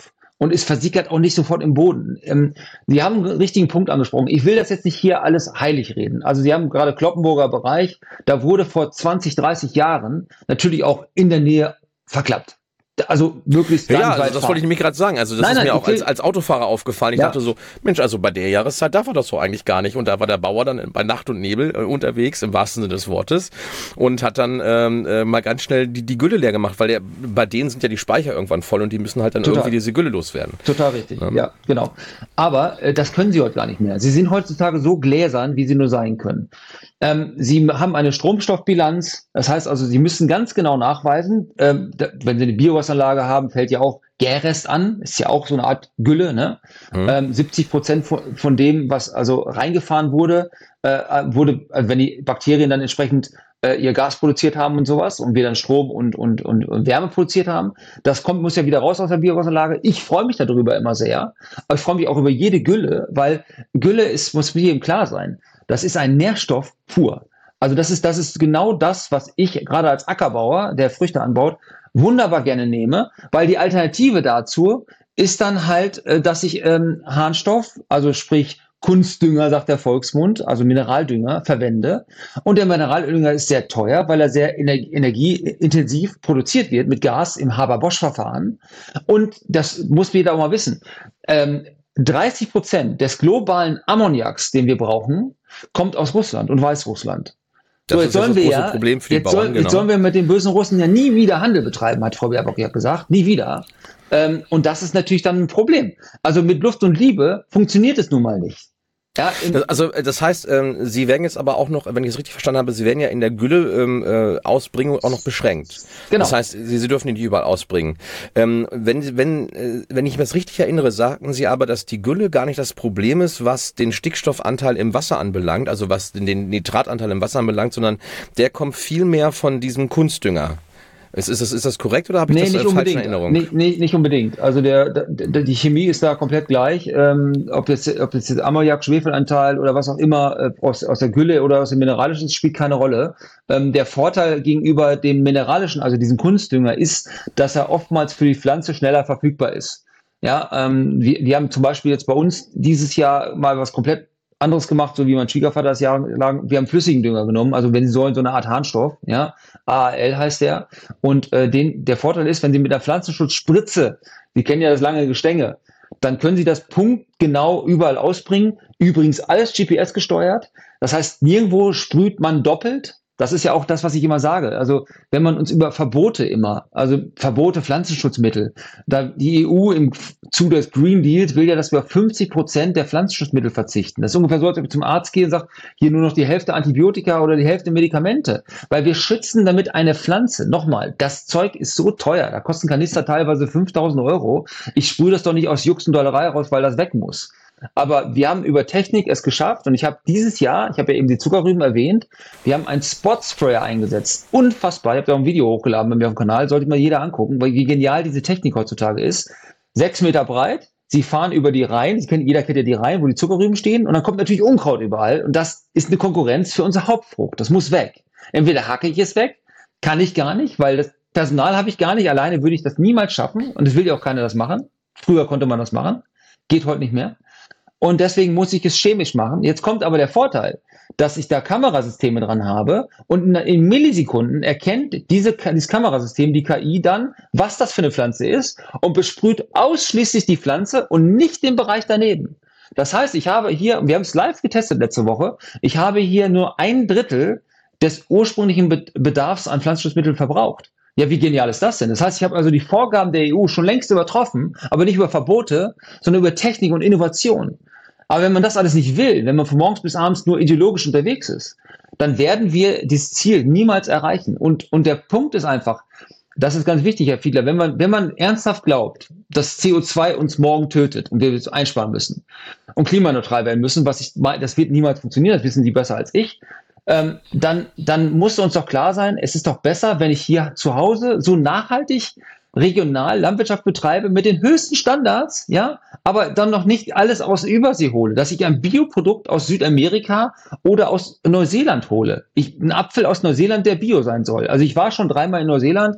und es versickert auch nicht sofort im Boden. Ähm, Sie haben einen richtigen Punkt angesprochen. Ich will das jetzt nicht hier alles heilig reden. Also Sie haben gerade Cloppenburger Bereich, da wurde vor zwanzig, dreißig Jahren natürlich auch in der Nähe verklappt. Also möglichst ja, ganz ja, also weit das fahren. wollte ich nämlich gerade sagen. Also das Nein, ist nein, mir auch okay. als, als Autofahrer aufgefallen. Ich Ja. dachte so, Mensch, also bei der Jahreszeit darf er das so eigentlich gar nicht. Und da war der Bauer dann bei Nacht und Nebel äh, unterwegs, im wahrsten Sinne des Wortes, und hat dann ähm, äh, mal ganz schnell die, die Gülle leer gemacht, weil der, bei denen sind ja die Speicher irgendwann voll und die müssen halt dann Total. irgendwie diese Gülle loswerden. Total richtig, Ja. ja, genau. Aber äh, das können sie heute gar nicht mehr. Sie sind heutzutage so gläsern, wie sie nur sein können. Ähm, sie haben eine Stromstoffbilanz, das heißt also, sie müssen ganz genau nachweisen, ähm, da, wenn sie eine Biogasanlage haben, fällt ja auch Gärrest an, ist ja auch so eine Art Gülle, ne? Mhm. Ähm, siebzig Prozent von, von dem, was also reingefahren wurde, äh, wurde, also wenn die Bakterien dann entsprechend äh, ihr Gas produziert haben und sowas und wir dann Strom und, und, und, und Wärme produziert haben, das kommt, muss ja wieder raus aus der Biogasanlage. Ich freue mich darüber immer sehr, aber ich freue mich auch über jede Gülle, weil Gülle ist, muss mir jedem klar sein, das ist ein Nährstoff pur. Also das ist, das ist genau das, was ich gerade als Ackerbauer, der Früchte anbaut, wunderbar gerne nehme, weil die Alternative dazu ist dann halt, äh, dass ich ähm, Harnstoff, also sprich Kunstdünger, sagt der Volksmund, also Mineraldünger, verwende. Und der Mineraldünger ist sehr teuer, weil er sehr ener- energieintensiv produziert wird mit Gas im Haber-Bosch-Verfahren. Und das muss jeder auch mal wissen. Ähm, dreißig Prozent des globalen Ammoniaks, den wir brauchen, kommt aus Russland und Weißrussland. Das So, ist jetzt das sollen wir große ja, Problem für die jetzt, Bauern, soll, genau. jetzt sollen wir mit den bösen Russen ja nie wieder Handel betreiben, hat Frau Baerbock ja gesagt. Nie wieder. Ähm, und das ist natürlich dann ein Problem. Also mit Luft und Liebe funktioniert es nun mal nicht. Ja, in, Das, also äh, das heißt, ähm, Sie werden jetzt aber auch noch, wenn ich es richtig verstanden habe, Sie werden ja in der Gülle ähm, äh, Ausbringung auch noch beschränkt. Genau. Das heißt, Sie, Sie dürfen die nicht überall ausbringen. Ähm, wenn wenn äh, wenn ich mir das richtig erinnere, sagten Sie aber, dass die Gülle gar nicht das Problem ist, was den Stickstoffanteil im Wasser anbelangt, also was den, den Nitratanteil im Wasser anbelangt, sondern der kommt viel mehr von diesem Kunstdünger. Ist, ist, das, ist das korrekt oder habe ich nee, das nicht äh, falsch in unbedingt. Erinnerung? Nicht, nicht, nicht unbedingt. Also der, der, die Chemie ist da komplett gleich. Ähm, ob jetzt, ob jetzt Ammoniak, Schwefelanteil oder was auch immer äh, aus, aus der Gülle oder aus dem Mineralischen, spielt keine Rolle. Ähm, der Vorteil gegenüber dem Mineralischen, also diesem Kunstdünger, ist, dass er oftmals für die Pflanze schneller verfügbar ist. Ja, ähm, wir, wir haben zum Beispiel jetzt bei uns dieses Jahr mal was komplett anderes gemacht, so wie mein Schwiegervater das jahrelang. Wir haben flüssigen Dünger genommen, also wenn Sie sollen, so eine Art Harnstoff, ja, A A L heißt der. Und äh, den, der Vorteil ist, wenn Sie mit einer Pflanzenschutzspritze, Sie kennen ja das lange Gestänge, dann können Sie das punktgenau überall ausbringen. Übrigens alles G P S gesteuert. Das heißt, nirgendwo sprüht man doppelt. Das ist ja auch das, was ich immer sage. Also wenn man uns über Verbote immer, also Verbote Pflanzenschutzmittel, da die E U im Zuge des Green Deals will ja, dass wir auf fünfzig Prozent der Pflanzenschutzmittel verzichten. Das ist ungefähr so, als ob ich zum Arzt gehe und sage, hier nur noch die Hälfte Antibiotika oder die Hälfte Medikamente. Weil wir schützen damit eine Pflanze. Nochmal, das Zeug ist so teuer. Da kosten Kanister teilweise fünftausend Euro. Ich sprühe das doch nicht aus Jux und Dollerei raus, weil das weg muss. Aber wir haben über Technik es geschafft und ich habe dieses Jahr, ich habe ja eben die Zuckerrüben erwähnt, wir haben einen Spot-Sprayer eingesetzt. Unfassbar. Ich habe da auch ein Video hochgeladen bei mir auf dem Kanal, sollte mal jeder angucken, weil wie genial diese Technik heutzutage ist. Sechs Meter breit, sie fahren über die Reihen, Sie kennen, jeder kennt ja die Reihen, wo die Zuckerrüben stehen und dann kommt natürlich Unkraut überall und das ist eine Konkurrenz für unsere Hauptfrucht. Das muss weg. Entweder hacke ich es weg, kann ich gar nicht, weil das Personal habe ich gar nicht, alleine würde ich das niemals schaffen und es will ja auch keiner das machen. Früher konnte man das machen, geht heute nicht mehr. Und deswegen muss ich es chemisch machen. Jetzt kommt aber der Vorteil, dass ich da Kamerasysteme dran habe und in Millisekunden erkennt diese, dieses Kamerasystem, die K I dann, was das für eine Pflanze ist und besprüht ausschließlich die Pflanze und nicht den Bereich daneben. Das heißt, ich habe hier, wir haben es live getestet letzte Woche, ich habe hier nur ein Drittel des ursprünglichen Bedarfs an Pflanzenschutzmitteln verbraucht. Ja, wie genial ist das denn? Das heißt, ich habe also die Vorgaben der E U schon längst übertroffen, aber nicht über Verbote, sondern über Technik und Innovation. Aber wenn man das alles nicht will, wenn man von morgens bis abends nur ideologisch unterwegs ist, dann werden wir dieses Ziel niemals erreichen. Und, und der Punkt ist einfach, das ist ganz wichtig, Herr Fiedler, wenn man, wenn man ernsthaft glaubt, dass C O zwei uns morgen tötet und wir es einsparen müssen und klimaneutral werden müssen, was ich, das wird niemals funktionieren, das wissen Sie besser als ich, ähm, dann, dann muss uns doch klar sein, es ist doch besser, wenn ich hier zu Hause so nachhaltig regional Landwirtschaft betreibe mit den höchsten Standards, ja, aber dann noch nicht alles aus Übersee hole, dass ich ein Bioprodukt aus Südamerika oder aus Neuseeland hole. Ich, ein Apfel aus Neuseeland, der Bio sein soll. Also ich war schon dreimal in Neuseeland,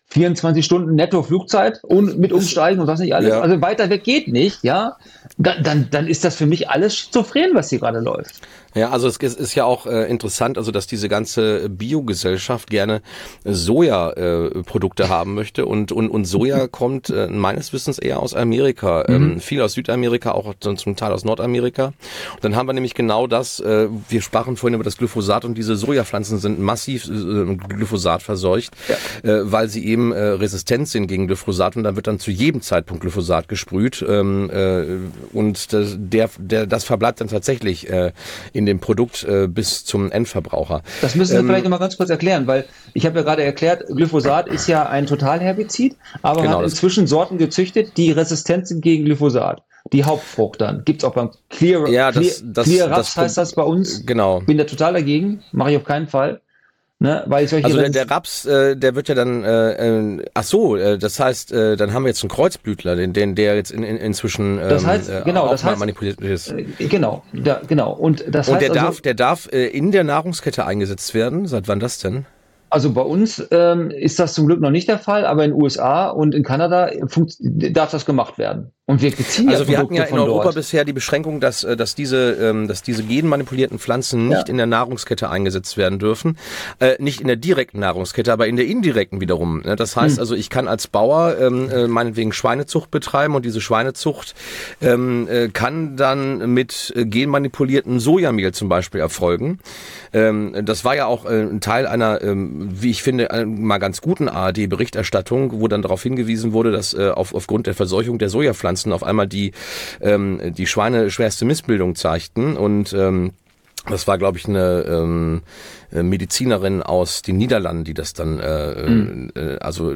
vierundzwanzig Stunden netto Flugzeit und mit Umsteigen und was nicht alles. Ja. Also weiter weg geht nicht, ja. Dann, dann, dann ist das für mich alles schizophren, was hier gerade läuft. Ja, also es ist ja auch äh, interessant, also dass diese ganze Biogesellschaft gerne Soja-Produkte äh, haben möchte und und und Soja kommt äh, meines Wissens eher aus Amerika, ähm, mhm. viel aus Südamerika, auch zum Teil aus Nordamerika. Und dann haben wir nämlich genau das, äh, wir sprachen vorhin über das Glyphosat und diese Sojapflanzen sind massiv äh, Glyphosat verseucht, ja. äh, weil sie eben äh, resistent sind gegen Glyphosat und dann wird dann zu jedem Zeitpunkt Glyphosat gesprüht ähm, äh, und das, der, der, das verbleibt dann tatsächlich äh, in dem Produkt äh, bis zum Endverbraucher. Das müssen Sie ähm, vielleicht noch mal ganz kurz erklären, weil ich habe ja gerade erklärt, Glyphosat ist ja ein Totalherbizid, aber genau, man hat inzwischen Sorten gezüchtet, die resistent sind gegen Glyphosat. Die Hauptfrucht dann. Gibt's auch beim Clear, ja, das, Clear, das, Clear das, Raps heißt das bei uns. Genau. Bin da total dagegen, mache ich auf keinen Fall. Ne, weil solche also der, der Raps, äh, der wird ja dann, äh, äh, ach so, äh, das heißt, äh, dann haben wir jetzt einen Kreuzblütler, den, den der jetzt in, in, inzwischen ähm, das heißt, genau, auch das mal heißt, manipuliert ist. Äh, genau, da, genau. Und das und heißt der also, darf, der darf äh, in der Nahrungskette eingesetzt werden. Seit wann das denn? Also bei uns ähm, ist das zum Glück noch nicht der Fall, aber in den U S A und in Kanada funkt, darf das gemacht werden. Und wir beziehen also ja wir hatten ja in Europa dort. bisher die Beschränkung, dass dass diese ähm, dass diese genmanipulierten Pflanzen nicht ja. in der Nahrungskette eingesetzt werden dürfen, äh, nicht in der direkten Nahrungskette, aber in der indirekten wiederum. Das heißt hm. also, ich kann als Bauer ähm, äh, meinetwegen Schweinezucht betreiben und diese Schweinezucht ähm, äh, kann dann mit äh, genmanipuliertem Sojamehl zum Beispiel erfolgen. Ähm, das war ja auch äh, ein Teil einer, ähm, wie ich finde, äh, mal ganz guten A R D-Berichterstattung, wo dann darauf hingewiesen wurde, dass äh, auf, aufgrund der Verseuchung der Sojapflanzen auf einmal die ähm, die Schweine schwerste Missbildung zeigten und ähm, das war, glaube ich, eine ähm, Medizinerin aus den Niederlanden, die das dann äh, mhm. äh, also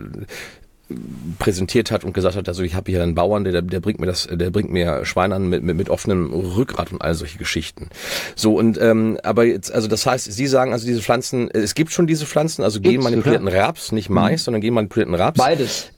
präsentiert hat und gesagt hat, also ich habe hier einen Bauern, der der bringt mir das, der bringt mir Schweine an mit, mit mit offenem Rückgrat und all solche Geschichten. So und ähm, aber jetzt, also das heißt, Sie sagen also diese Pflanzen, es gibt schon diese Pflanzen, also genmanipulierten Raps, nicht Mais, mhm. sondern genmanipulierten Raps. Beides.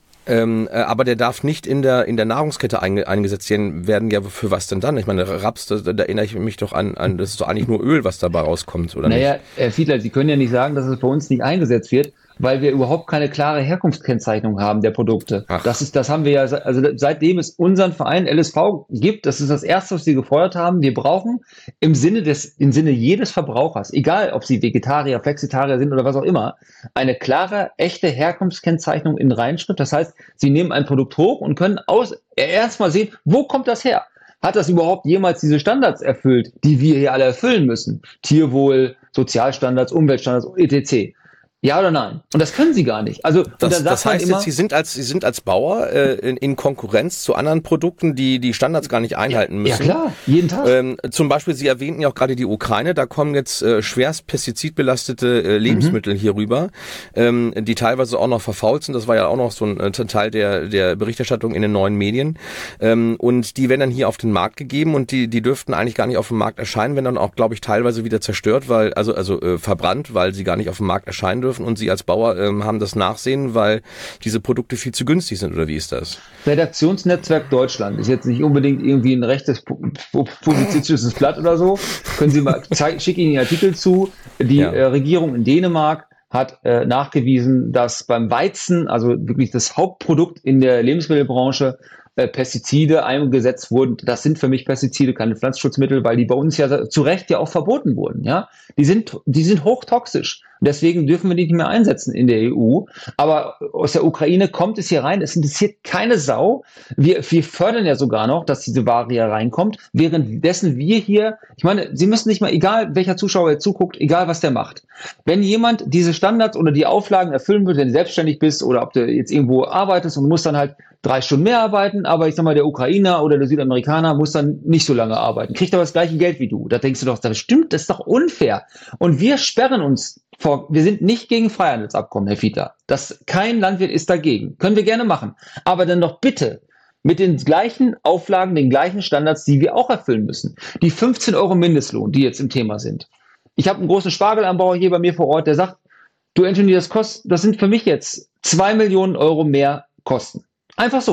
Ähm, äh, aber der darf nicht in der in der Nahrungskette einge, eingesetzt werden. Ja, für was denn dann? Ich meine, Raps, da, da erinnere ich mich doch an, an, das ist doch eigentlich nur Öl, was dabei rauskommt, oder naja, nicht? Naja, Herr Fiedler, Sie können ja nicht sagen, dass es bei uns nicht eingesetzt wird, weil wir überhaupt keine klare Herkunftskennzeichnung haben der Produkte. Ach. Das ist, das haben wir ja, also seitdem es unseren Verein L S V gibt, das ist das Erste, was wir gefordert haben. Wir brauchen im Sinne des, im Sinne jedes Verbrauchers, egal ob sie Vegetarier, Flexitarier sind oder was auch immer, eine klare, echte Herkunftskennzeichnung in Reinschrift. Das heißt, sie nehmen ein Produkt hoch und können aus, erstmal sehen, wo kommt das her? Hat das überhaupt jemals diese Standards erfüllt, die wir hier alle erfüllen müssen? Tierwohl, Sozialstandards, Umweltstandards, et cetera. Ja oder nein? Und das können sie gar nicht. Also das, und dann sagt das heißt immer, jetzt, sie sind als sie sind als Bauer äh, in, in Konkurrenz zu anderen Produkten, die die Standards gar nicht einhalten müssen. Ja klar, jeden Tag. Ähm, zum Beispiel, Sie erwähnten ja auch gerade die Ukraine. Da kommen jetzt äh, schwerst pestizidbelastete äh, Lebensmittel mhm. hier rüber, ähm, die teilweise auch noch verfault sind. Das war ja auch noch so ein äh, Teil der der Berichterstattung in den neuen Medien. Ähm, und die werden dann hier auf den Markt gegeben und die die dürften eigentlich gar nicht auf dem Markt erscheinen, werden dann auch, glaube ich, teilweise wieder zerstört, weil also also äh, verbrannt, weil sie gar nicht auf dem Markt erscheinen dürfen. Und Sie als Bauer ähm, haben das Nachsehen, weil diese Produkte viel zu günstig sind, oder wie ist das? Redaktionsnetzwerk Deutschland ist jetzt nicht unbedingt irgendwie ein rechtes publizistisches Blatt oder so. Können Sie mal, schicke Ihnen den Artikel zu. Die ja. äh, Regierung in Dänemark hat äh, nachgewiesen, dass beim Weizen, also wirklich das Hauptprodukt in der Lebensmittelbranche, äh, Pestizide eingesetzt wurden. Das sind für mich Pestizide, keine Pflanzenschutzmittel, weil die bei uns ja zu Recht ja auch verboten wurden. Ja, die sind, die sind hochtoxisch. Deswegen dürfen wir die nicht mehr einsetzen in der E U. Aber aus der Ukraine kommt es hier rein. Es interessiert keine Sau. Wir, wir fördern ja sogar noch, dass diese Ware hier reinkommt. Währenddessen wir hier, ich meine, Sie müssen nicht mal, egal welcher Zuschauer jetzt zuguckt, egal was der macht. Wenn jemand diese Standards oder die Auflagen erfüllen will, wenn du selbstständig bist oder ob du jetzt irgendwo arbeitest und musst dann halt drei Stunden mehr arbeiten, aber ich sag mal, der Ukrainer oder der Südamerikaner muss dann nicht so lange arbeiten, kriegt aber das gleiche Geld wie du. Da denkst du doch, das stimmt, das ist doch unfair. Und wir sperren uns vor, wir sind nicht gegen Freihandelsabkommen, Herr Fiedler. Das, kein Landwirt ist dagegen. Können wir gerne machen. Aber dann doch bitte mit den gleichen Auflagen, den gleichen Standards, die wir auch erfüllen müssen. Die fünfzehn Euro Mindestlohn, die jetzt im Thema sind. Ich habe einen großen Spargelanbauer hier bei mir vor Ort, der sagt, du Anthony, das kostet, das sind für mich jetzt zwei Millionen Euro mehr Kosten. Einfach so.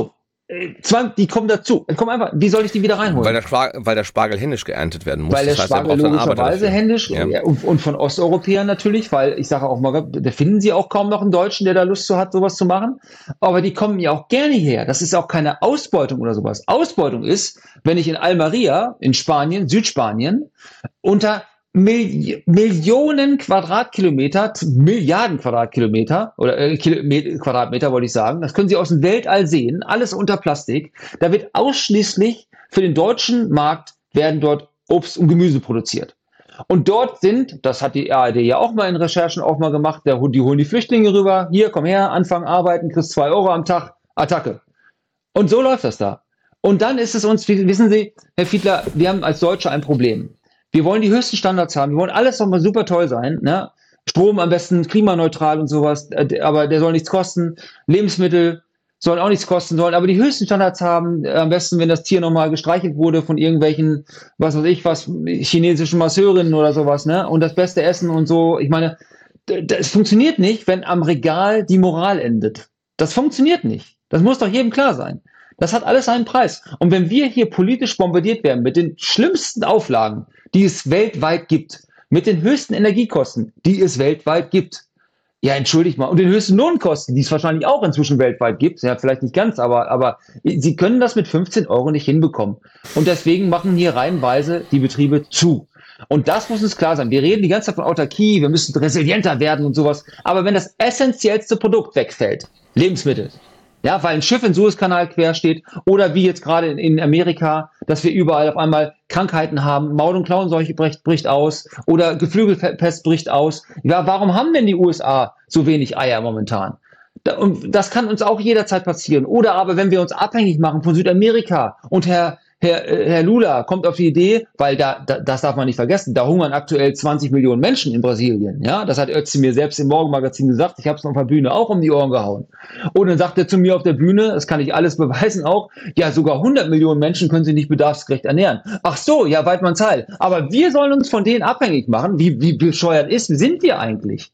Die kommen dazu. Kommen einfach, wie soll ich die wieder reinholen? Weil der, Spargel, weil der Spargel händisch geerntet werden muss. Weil der das heißt, Spargel logischerweise händisch ja. und, und von Osteuropäern natürlich, weil ich sage auch mal, da finden sie auch kaum noch einen Deutschen, der da Lust zu hat, sowas zu machen. Aber die kommen ja auch gerne her. Das ist auch keine Ausbeutung oder sowas. Ausbeutung ist, wenn ich in Almeria, in Spanien, Südspanien, unter Mil- Millionen Quadratkilometer, Milliarden Quadratkilometer oder äh, Kilometer, Quadratmeter wollte ich sagen. Das können Sie aus dem Weltall sehen. Alles unter Plastik. Da wird ausschließlich für den deutschen Markt werden dort Obst und Gemüse produziert. Und dort sind, das hat die A R D ja auch mal in Recherchen auch mal gemacht, der, die holen die Flüchtlinge rüber. Hier, komm her, anfangen arbeiten, kriegst zwei Euro am Tag, Attacke. Und so läuft das da. Und dann ist es uns, wissen Sie, Herr Fiedler, wir haben als Deutsche ein Problem. Wir wollen die höchsten Standards haben. Wir wollen alles nochmal super toll sein. Ne? Strom am besten klimaneutral und sowas. Aber der soll nichts kosten. Lebensmittel sollen auch nichts kosten sollen. Aber die höchsten Standards haben. Am besten, wenn das Tier nochmal gestreichelt wurde von irgendwelchen, was weiß ich, was chinesischen Masseurinnen oder sowas. Ne? Und das beste Essen und so. Ich meine, das funktioniert nicht, wenn am Regal die Moral endet. Das funktioniert nicht. Das muss doch jedem klar sein. Das hat alles einen Preis. Und wenn wir hier politisch bombardiert werden mit den schlimmsten Auflagen, die es weltweit gibt, mit den höchsten Energiekosten, die es weltweit gibt, ja, entschuldigt mal, und den höchsten Lohnkosten, die es wahrscheinlich auch inzwischen weltweit gibt, ja, vielleicht nicht ganz, aber, aber sie können das mit fünfzehn Euro nicht hinbekommen. Und deswegen machen hier reihenweise die Betriebe zu. Und das muss uns klar sein. Wir reden die ganze Zeit von Autarkie, wir müssen resilienter werden und sowas. Aber wenn das essentiellste Produkt wegfällt, Lebensmittel, ja, weil ein Schiff in Suezkanal quer steht oder wie jetzt gerade in, in Amerika, dass wir überall auf einmal Krankheiten haben, Maul- und Klauenseuche bricht, bricht aus oder Geflügelpest bricht aus. Ja, warum haben denn die U S A so wenig Eier momentan? Da, und das kann uns auch jederzeit passieren. Oder aber, wenn wir uns abhängig machen von Südamerika und Herr Herr, Herr Lula kommt auf die Idee, weil da, da, das darf man nicht vergessen, da hungern aktuell zwanzig Millionen Menschen in Brasilien. Ja, das hat Özdemir selbst im Morgenmagazin gesagt. Ich habe es auf der Bühne auch um die Ohren gehauen. Und dann sagt er zu mir auf der Bühne, das kann ich alles beweisen auch, ja, sogar hundert Millionen Menschen können sich nicht bedarfsgerecht ernähren. Ach so, ja, Weidmanns Heil. Aber wir sollen uns von denen abhängig machen. Wie, wie bescheuert ist, sind wir eigentlich?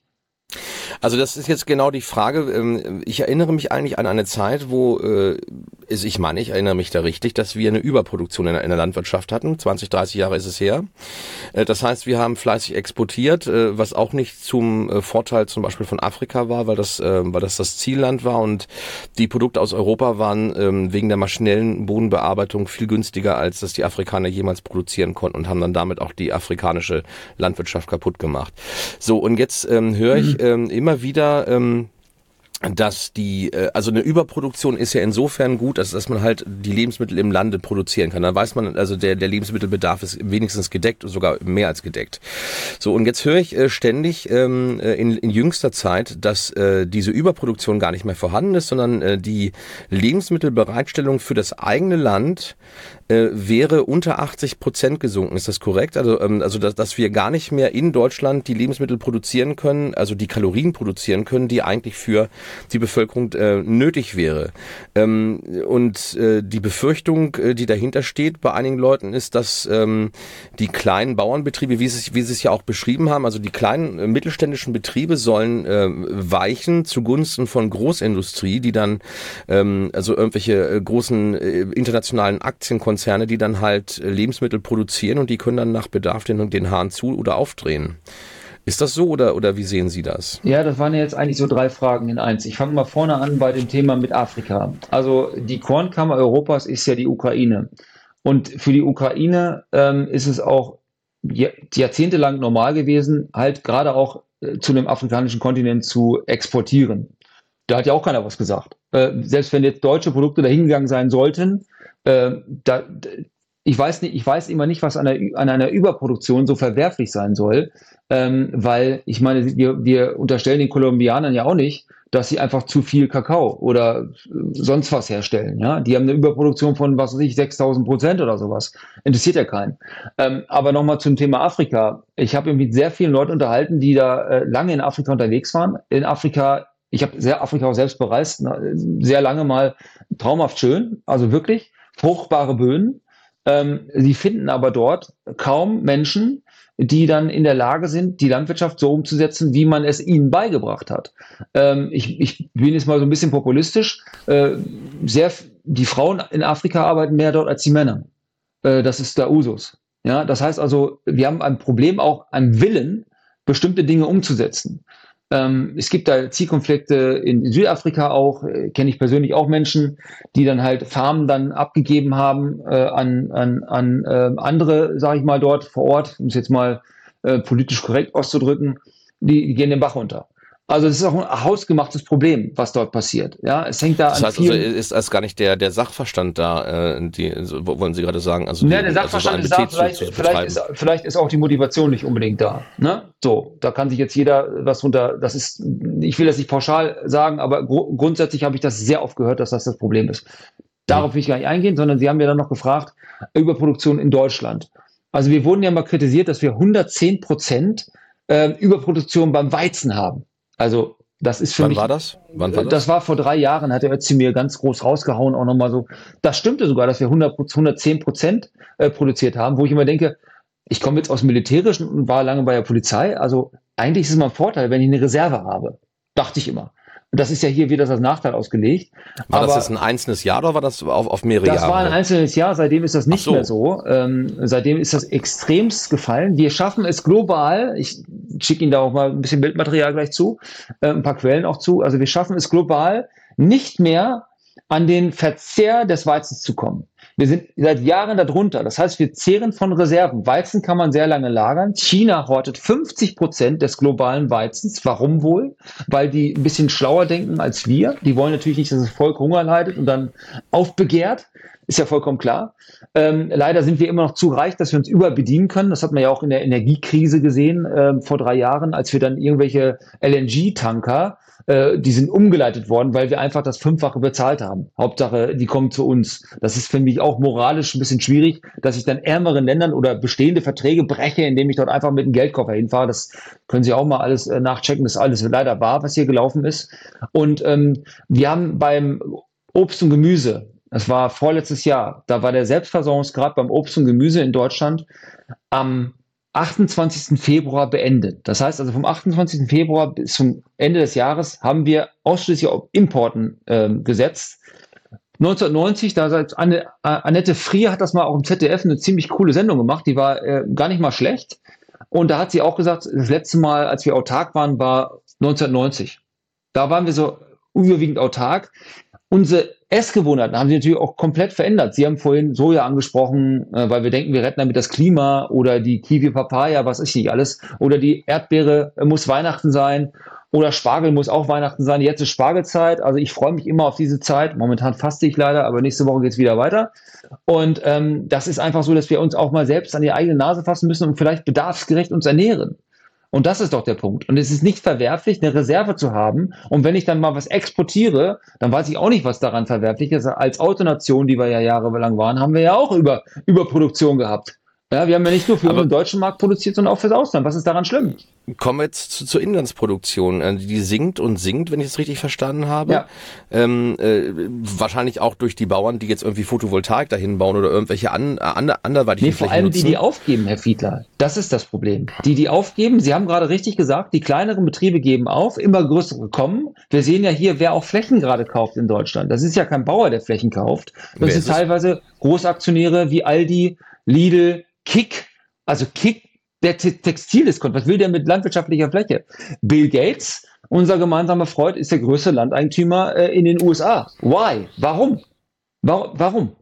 Also das ist jetzt genau die Frage. Ich erinnere mich eigentlich an eine Zeit, wo, ich meine, ich erinnere mich da richtig, dass wir eine Überproduktion in der Landwirtschaft hatten. zwanzig, dreißig Jahre ist es her. Das heißt, wir haben fleißig exportiert, was auch nicht zum Vorteil zum Beispiel von Afrika war, weil das, weil das das Zielland war und die Produkte aus Europa waren wegen der maschinellen Bodenbearbeitung viel günstiger, als das die Afrikaner jemals produzieren konnten und haben dann damit auch die afrikanische Landwirtschaft kaputt gemacht. So, und jetzt ähm, höre ich ähm, immer wieder, ähm, dass die, also eine Überproduktion ist ja insofern gut, dass, dass man halt die Lebensmittel im Lande produzieren kann. Dann weiß man, also der, der Lebensmittelbedarf ist wenigstens gedeckt, sogar mehr als gedeckt. So, und jetzt höre ich äh, ständig ähm, in, in jüngster Zeit, dass äh, diese Überproduktion gar nicht mehr vorhanden ist, sondern äh, die Lebensmittelbereitstellung für das eigene Land äh, wäre unter achtzig Prozent gesunken. Ist das korrekt? Also, ähm, also dass, dass wir gar nicht mehr in Deutschland die Lebensmittel produzieren können, also die Kalorien produzieren können, die eigentlich für die Bevölkerung äh, nötig wäre. Ähm, und äh, die Befürchtung, äh, die dahinter steht bei einigen Leuten, ist, dass ähm, die kleinen Bauernbetriebe, wie sie, wie sie es ja auch beschrieben haben, also die kleinen äh, mittelständischen Betriebe sollen äh, weichen zugunsten von Großindustrie, die dann, ähm, also irgendwelche äh, großen äh, internationalen Aktienkonzerne, die dann halt äh, Lebensmittel produzieren und die können dann nach Bedarf den, den Hahn zu- oder aufdrehen. Ist das so oder, oder wie sehen Sie das? Ja, das waren ja jetzt eigentlich so drei Fragen in eins. Ich fange mal vorne an bei dem Thema mit Afrika. Also die Kornkammer Europas ist ja die Ukraine. Und für die Ukraine ähm, ist es auch jahrzehntelang normal gewesen, halt gerade auch äh, zu dem afrikanischen Kontinent zu exportieren. Da hat ja auch keiner was gesagt. Äh, selbst wenn jetzt deutsche Produkte dahingegangen sein sollten, äh, da... Ich weiß nicht, ich weiß immer nicht, was an, der, an einer Überproduktion so verwerflich sein soll, ähm, weil ich meine, wir, wir unterstellen den Kolumbianern ja auch nicht, dass sie einfach zu viel Kakao oder sonst was herstellen. Ja, die haben eine Überproduktion von was weiß ich sechstausend Prozent oder sowas. Interessiert ja keinen. Ähm, aber nochmal zum Thema Afrika. Ich habe mich mit sehr vielen Leuten unterhalten, die da äh, lange in Afrika unterwegs waren. In Afrika, ich habe sehr Afrika auch selbst bereist, sehr lange mal traumhaft schön, also wirklich fruchtbare Böden. Ähm, sie finden aber dort kaum Menschen, die dann in der Lage sind, die Landwirtschaft so umzusetzen, wie man es ihnen beigebracht hat. Ähm, ich, ich bin jetzt mal so ein bisschen populistisch. Äh, sehr, die Frauen in Afrika arbeiten mehr dort als die Männer. Äh, das ist der Usus. Ja, das heißt also, wir haben ein Problem auch am Willen, bestimmte Dinge umzusetzen. Ähm, es gibt da Zielkonflikte in Südafrika auch, äh, kenne ich persönlich auch Menschen, die dann halt Farmen dann abgegeben haben äh, an, an, an äh, andere, sage ich mal, dort vor Ort, um es jetzt mal äh, politisch korrekt auszudrücken, die, die gehen den Bach runter. Also das ist auch ein hausgemachtes Problem, was dort passiert. Ja, es hängt da das an heißt also, vielen, ist das gar nicht der der Sachverstand da, äh, die so, wollen Sie gerade sagen? Also, ja, die, der Sachverstand also so ist da, vielleicht, vielleicht, ist, vielleicht ist auch die Motivation nicht unbedingt da. Ne? So, da kann sich jetzt jeder was runter, das ist, ich will das nicht pauschal sagen, aber gru- grundsätzlich habe ich das sehr oft gehört, dass das das Problem ist. Darauf will ich gar nicht eingehen, sondern Sie haben ja dann noch gefragt, Überproduktion in Deutschland. Also wir wurden ja mal kritisiert, dass wir hundertzehn Prozent äh, Überproduktion beim Weizen haben. Also das ist für Wann mich. war das? Wann war das? Das war vor drei Jahren, hat der Özdemir ganz groß rausgehauen, auch nochmal so. Das stimmte sogar, dass wir hundert, hundertzehn Prozent äh, produziert haben, wo ich immer denke, ich komme jetzt aus dem Militärischen und war lange bei der Polizei. Also eigentlich ist es mal ein Vorteil, wenn ich eine Reserve habe. Dachte ich immer. Und das ist ja hier wieder als Nachteil ausgelegt. War Aber das jetzt ein einzelnes Jahr oder war das auf, auf mehrere das Jahre? Das war ein einzelnes Jahr, seitdem ist das nicht so. mehr so. Ähm, seitdem ist das extremst gefallen. Wir schaffen es global, ich schicke Ihnen da auch mal ein bisschen Bildmaterial gleich zu, äh, ein paar Quellen auch zu, also wir schaffen es global nicht mehr an den Verzehr des Weizens zu kommen. Wir sind seit Jahren darunter. Das heißt, wir zehren von Reserven. Weizen kann man sehr lange lagern. China hortet fünfzig Prozent des globalen Weizens. Warum wohl? Weil die ein bisschen schlauer denken als wir. Die wollen natürlich nicht, dass das Volk Hunger leidet und dann aufbegehrt. Ist ja vollkommen klar. Ähm, leider sind wir immer noch zu reich, dass wir uns überbedienen können. Das hat man ja auch in der Energiekrise gesehen äh, vor drei Jahren, als wir dann irgendwelche L N G-Tanker, äh, die sind umgeleitet worden, weil wir einfach das Fünffache bezahlt haben. Hauptsache, die kommen zu uns. Das ist für mich auch moralisch ein bisschen schwierig, dass ich dann ärmeren Ländern oder bestehende Verträge breche, indem ich dort einfach mit einem Geldkoffer hinfahre. Das können Sie auch mal alles äh, nachchecken. Das ist alles leider wahr, was hier gelaufen ist. Und ähm, wir haben beim Obst und Gemüse, das war vorletztes Jahr, da war der Selbstversorgungsgrad beim Obst und Gemüse in Deutschland am achtundzwanzigsten Februar beendet. Das heißt also vom achtundzwanzigsten Februar bis zum Ende des Jahres haben wir ausschließlich auf Importen äh, gesetzt. neunzehnhundertneunzig, da sagt Anne, Annette Frier hat das mal auch im Z D F eine ziemlich coole Sendung gemacht, die war äh, gar nicht mal schlecht. Und da hat sie auch gesagt, das letzte Mal, als wir autark waren, war neunzehnhundertneunzig. Da waren wir so überwiegend autark. Unsere Essgewohnheiten haben sich natürlich auch komplett verändert. Sie haben vorhin Soja angesprochen, äh, weil wir denken, wir retten damit das Klima, oder die Kiwi Papaya, was ist nicht alles, oder die Erdbeere äh, muss Weihnachten sein, oder Spargel muss auch Weihnachten sein. Jetzt ist Spargelzeit, also ich freue mich immer auf diese Zeit. Momentan faste ich leider, aber nächste Woche geht's wieder weiter. Und ähm, das ist einfach so, dass wir uns auch mal selbst an die eigene Nase fassen müssen und vielleicht bedarfsgerecht uns ernähren. Und das ist doch der Punkt. Und es ist nicht verwerflich, eine Reserve zu haben. Und wenn ich dann mal was exportiere, dann weiß ich auch nicht, was daran verwerflich ist. Als Autonation, die wir ja jahrelang waren, haben wir ja auch über Überproduktion gehabt. Ja, wir haben ja nicht nur für Aber unseren deutschen Markt produziert, sondern auch fürs Ausland. Was ist daran schlimm? Kommen wir jetzt zu, zur Inlandsproduktion. Die sinkt und sinkt, wenn ich es richtig verstanden habe. Ja. Ähm, äh, wahrscheinlich auch durch die Bauern, die jetzt irgendwie Photovoltaik dahin bauen oder irgendwelche an, an, anderweitige Nee, vor Flächen allem nutzen. die, die aufgeben, Herr Fiedler. Das ist das Problem. Die, die aufgeben, Sie haben gerade richtig gesagt, die kleineren Betriebe geben auf, immer größere kommen. Wir sehen ja hier, wer auch Flächen gerade kauft in Deutschland. Das ist ja kein Bauer, der Flächen kauft. Das Wer sind ist es? teilweise Großaktionäre wie Aldi, Lidl, Kick. Also Kick, der Te- Textildiscount. Was will der mit landwirtschaftlicher Fläche? Bill Gates, unser gemeinsamer Freund, ist der größte Landeigentümer äh, in den U S A. Why? Warum? Wa- Warum?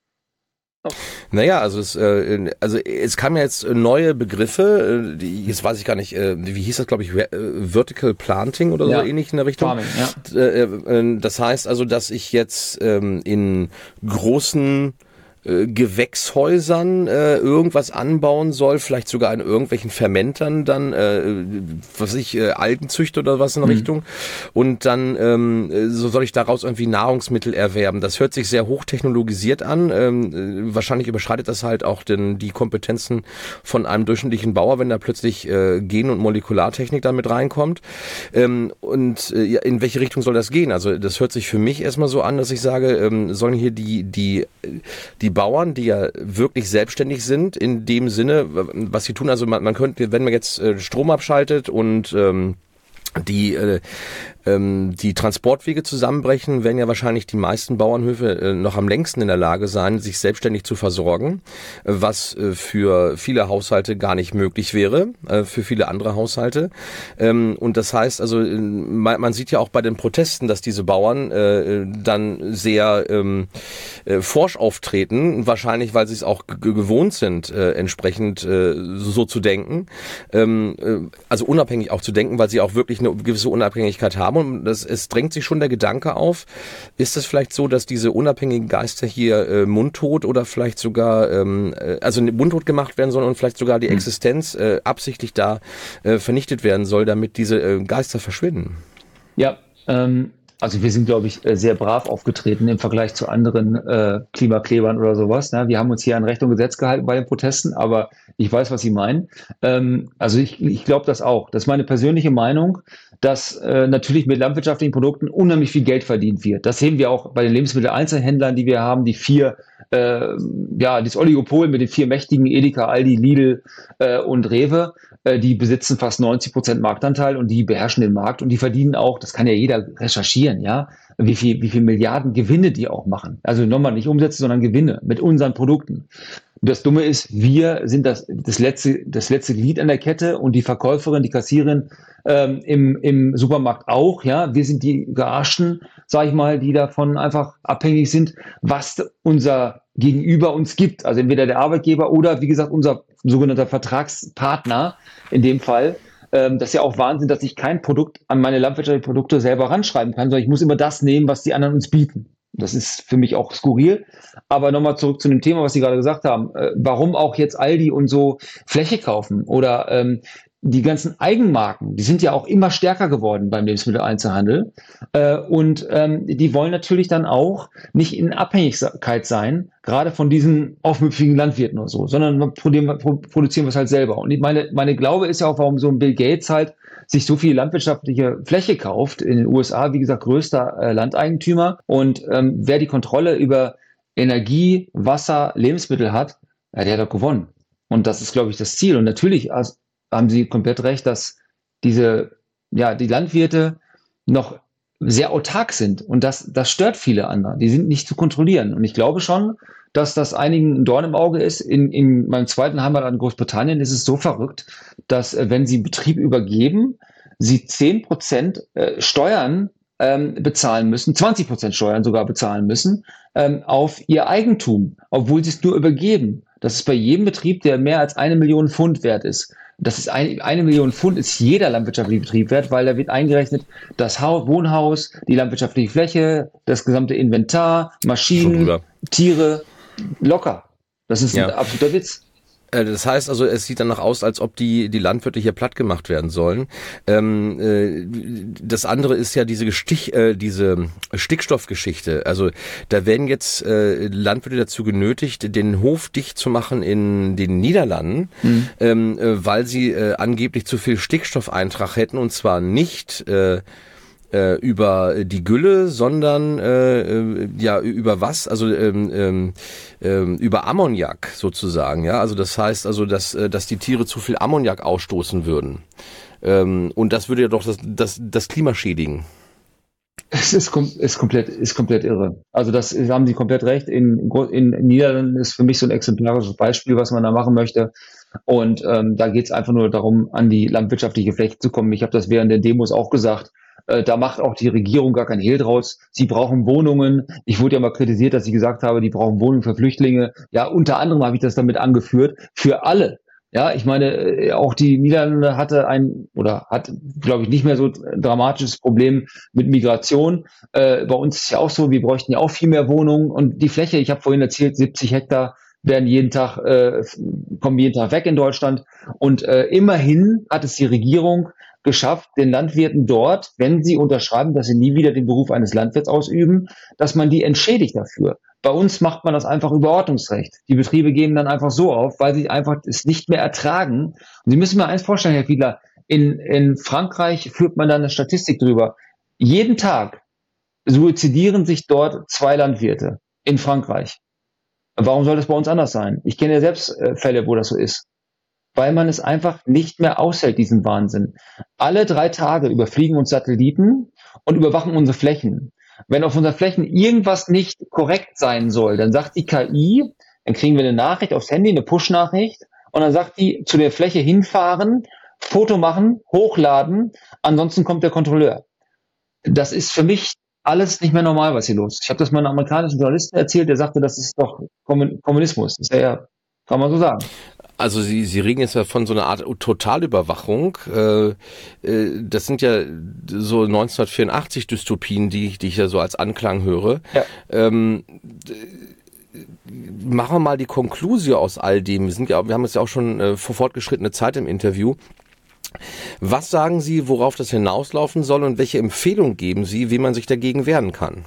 Naja, also es, äh, also es kamen ja jetzt neue Begriffe, äh, die, jetzt weiß ich gar nicht, äh, wie hieß das, glaube ich, Re- äh, Vertical Planting oder Ja. so ähnlich in der Richtung. Farming, ja. Äh, äh, das heißt also, dass ich jetzt ähm, in großen äh, Gewächshäusern äh, irgendwas anbauen soll, vielleicht sogar in irgendwelchen Fermentern dann, äh, was weiß ich, äh, Algenzüchter oder was in der Mhm. Richtung. Und dann ähm, so soll ich daraus irgendwie Nahrungsmittel erwerben. Das hört sich sehr hochtechnologisiert an. Ähm, äh, wahrscheinlich überschreitet das halt auch den, die Kompetenzen von einem durchschnittlichen Bauer, wenn da plötzlich äh, Gen- und Molekulartechnik da mit reinkommt. Ähm, und äh, ja, in welche Richtung soll das gehen? Also das hört sich für mich erstmal so an, dass ich sage, ähm, sollen hier die, die, die Bauern, die ja wirklich selbstständig sind, in dem Sinne, was sie tun, also man, man könnte, wenn man jetzt äh, Strom abschaltet und ähm, die äh, ähm, die Transportwege zusammenbrechen, werden ja wahrscheinlich die meisten Bauernhöfe äh, noch am längsten in der Lage sein, sich selbstständig zu versorgen, äh, was äh, für viele Haushalte gar nicht möglich wäre, äh, für viele andere Haushalte. Ähm, und das heißt also, äh, man, man sieht ja auch bei den Protesten, dass diese Bauern äh, dann sehr ähm, äh, forsch auftreten, wahrscheinlich, weil sie es auch g- gewohnt sind, äh, entsprechend äh, so zu denken, ähm, äh, also unabhängig auch zu denken, weil sie auch wirklich eine gewisse Unabhängigkeit haben. Und das, es drängt sich schon der Gedanke auf, ist es vielleicht so, dass diese unabhängigen Geister hier äh, mundtot oder vielleicht sogar, ähm, äh, also mundtot gemacht werden sollen und vielleicht sogar die Hm. Existenz äh, absichtlich da äh, vernichtet werden soll, damit diese äh, Geister verschwinden? Ja, ähm, also wir sind, glaube ich, äh, sehr brav aufgetreten im Vergleich zu anderen äh, Klimaklebern oder sowas. Ne? Wir haben uns hier an Recht und Gesetz gehalten bei den Protesten, aber ich weiß, was Sie meinen. Ähm, also ich, ich glaube das auch. Das ist meine persönliche Meinung, dass äh, natürlich mit landwirtschaftlichen Produkten unheimlich viel Geld verdient wird. Das sehen wir auch bei den Lebensmitteleinzelhändlern, die wir haben, die vier, äh, ja, das Oligopol mit den vier mächtigen Edeka, Aldi, Lidl äh, und Rewe. Äh, die besitzen fast neunzig Prozent Marktanteil und die beherrschen den Markt und die verdienen auch, das kann ja jeder recherchieren, ja, wie viel, wie viel Milliarden Gewinne die auch machen. Also nochmal nicht Umsätze, sondern Gewinne mit unseren Produkten. Und das Dumme ist, wir sind das, das letzte, das letzte Glied an der Kette und die Verkäuferin, die Kassiererin ähm, im, im Supermarkt auch, ja. Wir sind die Gearschten, sag ich mal, die davon einfach abhängig sind, was unser Gegenüber uns gibt. Also entweder der Arbeitgeber oder, wie gesagt, unser sogenannter Vertragspartner in dem Fall. Ähm, das ist ja auch Wahnsinn, dass ich kein Produkt an meine landwirtschaftlichen Produkte selber ranschreiben kann, sondern ich muss immer das nehmen, was die anderen uns bieten. Das ist für mich auch skurril. Aber nochmal zurück zu dem Thema, was Sie gerade gesagt haben. Äh, warum auch jetzt Aldi und so Fläche kaufen oder ähm, die ganzen Eigenmarken, die sind ja auch immer stärker geworden beim Lebensmitteleinzelhandel. Äh, und ähm, die wollen natürlich dann auch nicht in Abhängigkeit sein, gerade von diesen aufmüpfigen Landwirten oder so, sondern wir produzieren wir es halt selber. Und meine, meine Glaube ist ja auch, warum so ein Bill Gates halt sich so viel landwirtschaftliche Fläche kauft. In den U S A, wie gesagt, größter äh, Landeigentümer. Und ähm, wer die Kontrolle über Energie, Wasser, Lebensmittel hat, ja, der hat doch gewonnen. Und das ist, glaube ich, das Ziel. Und natürlich as- haben Sie komplett recht, dass diese, ja, die Landwirte noch sehr autark sind. Und das, das stört viele andere. Die sind nicht zu kontrollieren. Und ich glaube schon, dass das einigen ein Dorn im Auge ist. In, in meinem zweiten Heimatland Großbritannien ist es so verrückt, dass äh, wenn sie Betrieb übergeben, sie zehn Prozent äh, Steuern ähm, bezahlen müssen, zwanzig Prozent Steuern sogar bezahlen müssen, ähm, auf ihr Eigentum, obwohl sie es nur übergeben. Das ist bei jedem Betrieb, der mehr als eine Million Pfund wert ist. Das ist ein, eine Million Pfund ist jeder landwirtschaftliche Betrieb wert, weil da wird eingerechnet das Haus, Wohnhaus, die landwirtschaftliche Fläche, das gesamte Inventar, Maschinen, Tiere, locker. Das ist Ja. ein absoluter Witz. Das heißt also, es sieht danach aus, als ob die die Landwirte hier platt gemacht werden sollen. Ähm, äh, das andere ist ja diese Stich, äh, diese Stickstoffgeschichte. Also da werden jetzt äh, Landwirte dazu genötigt, den Hof dicht zu machen in den Niederlanden, mhm. ähm, äh, weil sie äh, angeblich zu viel Stickstoffeintrag hätten, und zwar nicht äh, über die Gülle, sondern äh, ja über was? Also ähm, ähm, über Ammoniak sozusagen, ja. Also das heißt also, dass dass die Tiere zu viel Ammoniak ausstoßen würden, ähm, und das würde ja doch das das, das Klima schädigen. Es ist, ist komplett ist komplett irre. Also das haben Sie komplett recht. In, in Niederlanden ist für mich so ein exemplarisches Beispiel, was man da machen möchte. Und ähm, da geht es einfach nur darum, an die landwirtschaftliche Fläche zu kommen. Ich habe das während der Demos auch gesagt. Da macht auch die Regierung gar kein Hehl draus. Sie brauchen Wohnungen. Ich wurde ja mal kritisiert, dass ich gesagt habe, die brauchen Wohnungen für Flüchtlinge. Ja, unter anderem habe ich das damit angeführt. Für alle. Ja, ich meine, auch die Niederlande hatte ein, oder hat, glaube ich, nicht mehr so ein dramatisches Problem mit Migration. Äh, bei uns ist es ja auch so, wir bräuchten ja auch viel mehr Wohnungen. Und die Fläche, ich habe vorhin erzählt, siebzig Hektar werden jeden Tag, äh, kommen jeden Tag weg in Deutschland. Und äh, immerhin hat es die Regierung geschafft, den Landwirten dort, wenn sie unterschreiben, dass sie nie wieder den Beruf eines Landwirts ausüben, dass man die entschädigt dafür. Bei uns macht man das einfach über Ordnungsrecht. Die Betriebe geben dann einfach so auf, weil sie einfach es nicht mehr ertragen. Und Sie müssen mir eins vorstellen, Herr Fiedler, in, in Frankreich führt man da eine Statistik drüber. Jeden Tag suizidieren sich dort zwei Landwirte in Frankreich. Warum soll das bei uns anders sein? Ich kenne ja selbst äh, Fälle, wo das so ist. weil man es einfach nicht mehr aushält, diesen Wahnsinn. Alle drei Tage überfliegen uns Satelliten und überwachen unsere Flächen. Wenn auf unseren Flächen irgendwas nicht korrekt sein soll, dann sagt die K I, dann kriegen wir eine Nachricht aufs Handy, eine Push-Nachricht, und dann sagt die, zu der Fläche hinfahren, Foto machen, hochladen, ansonsten kommt der Kontrolleur. Das ist für mich alles nicht mehr normal, was hier los ist. Ich habe das mal einem amerikanischen Journalisten erzählt, der sagte, das ist doch Kommunismus. Das ist ja, kann man so sagen. Also Sie, Sie reden jetzt ja von so einer Art Totalüberwachung. Äh, äh, das sind ja so neunzehnhundertvierundachtzig-Dystopien, die, die ich ja so als Anklang höre. Ja. Ähm, machen wir mal die Konklusion aus all dem. Wir sind ja, wir haben jetzt ja auch schon äh, vor fortgeschrittene Zeit im Interview. Was sagen Sie, worauf das hinauslaufen soll und welche Empfehlung geben Sie, wie man sich dagegen wehren kann?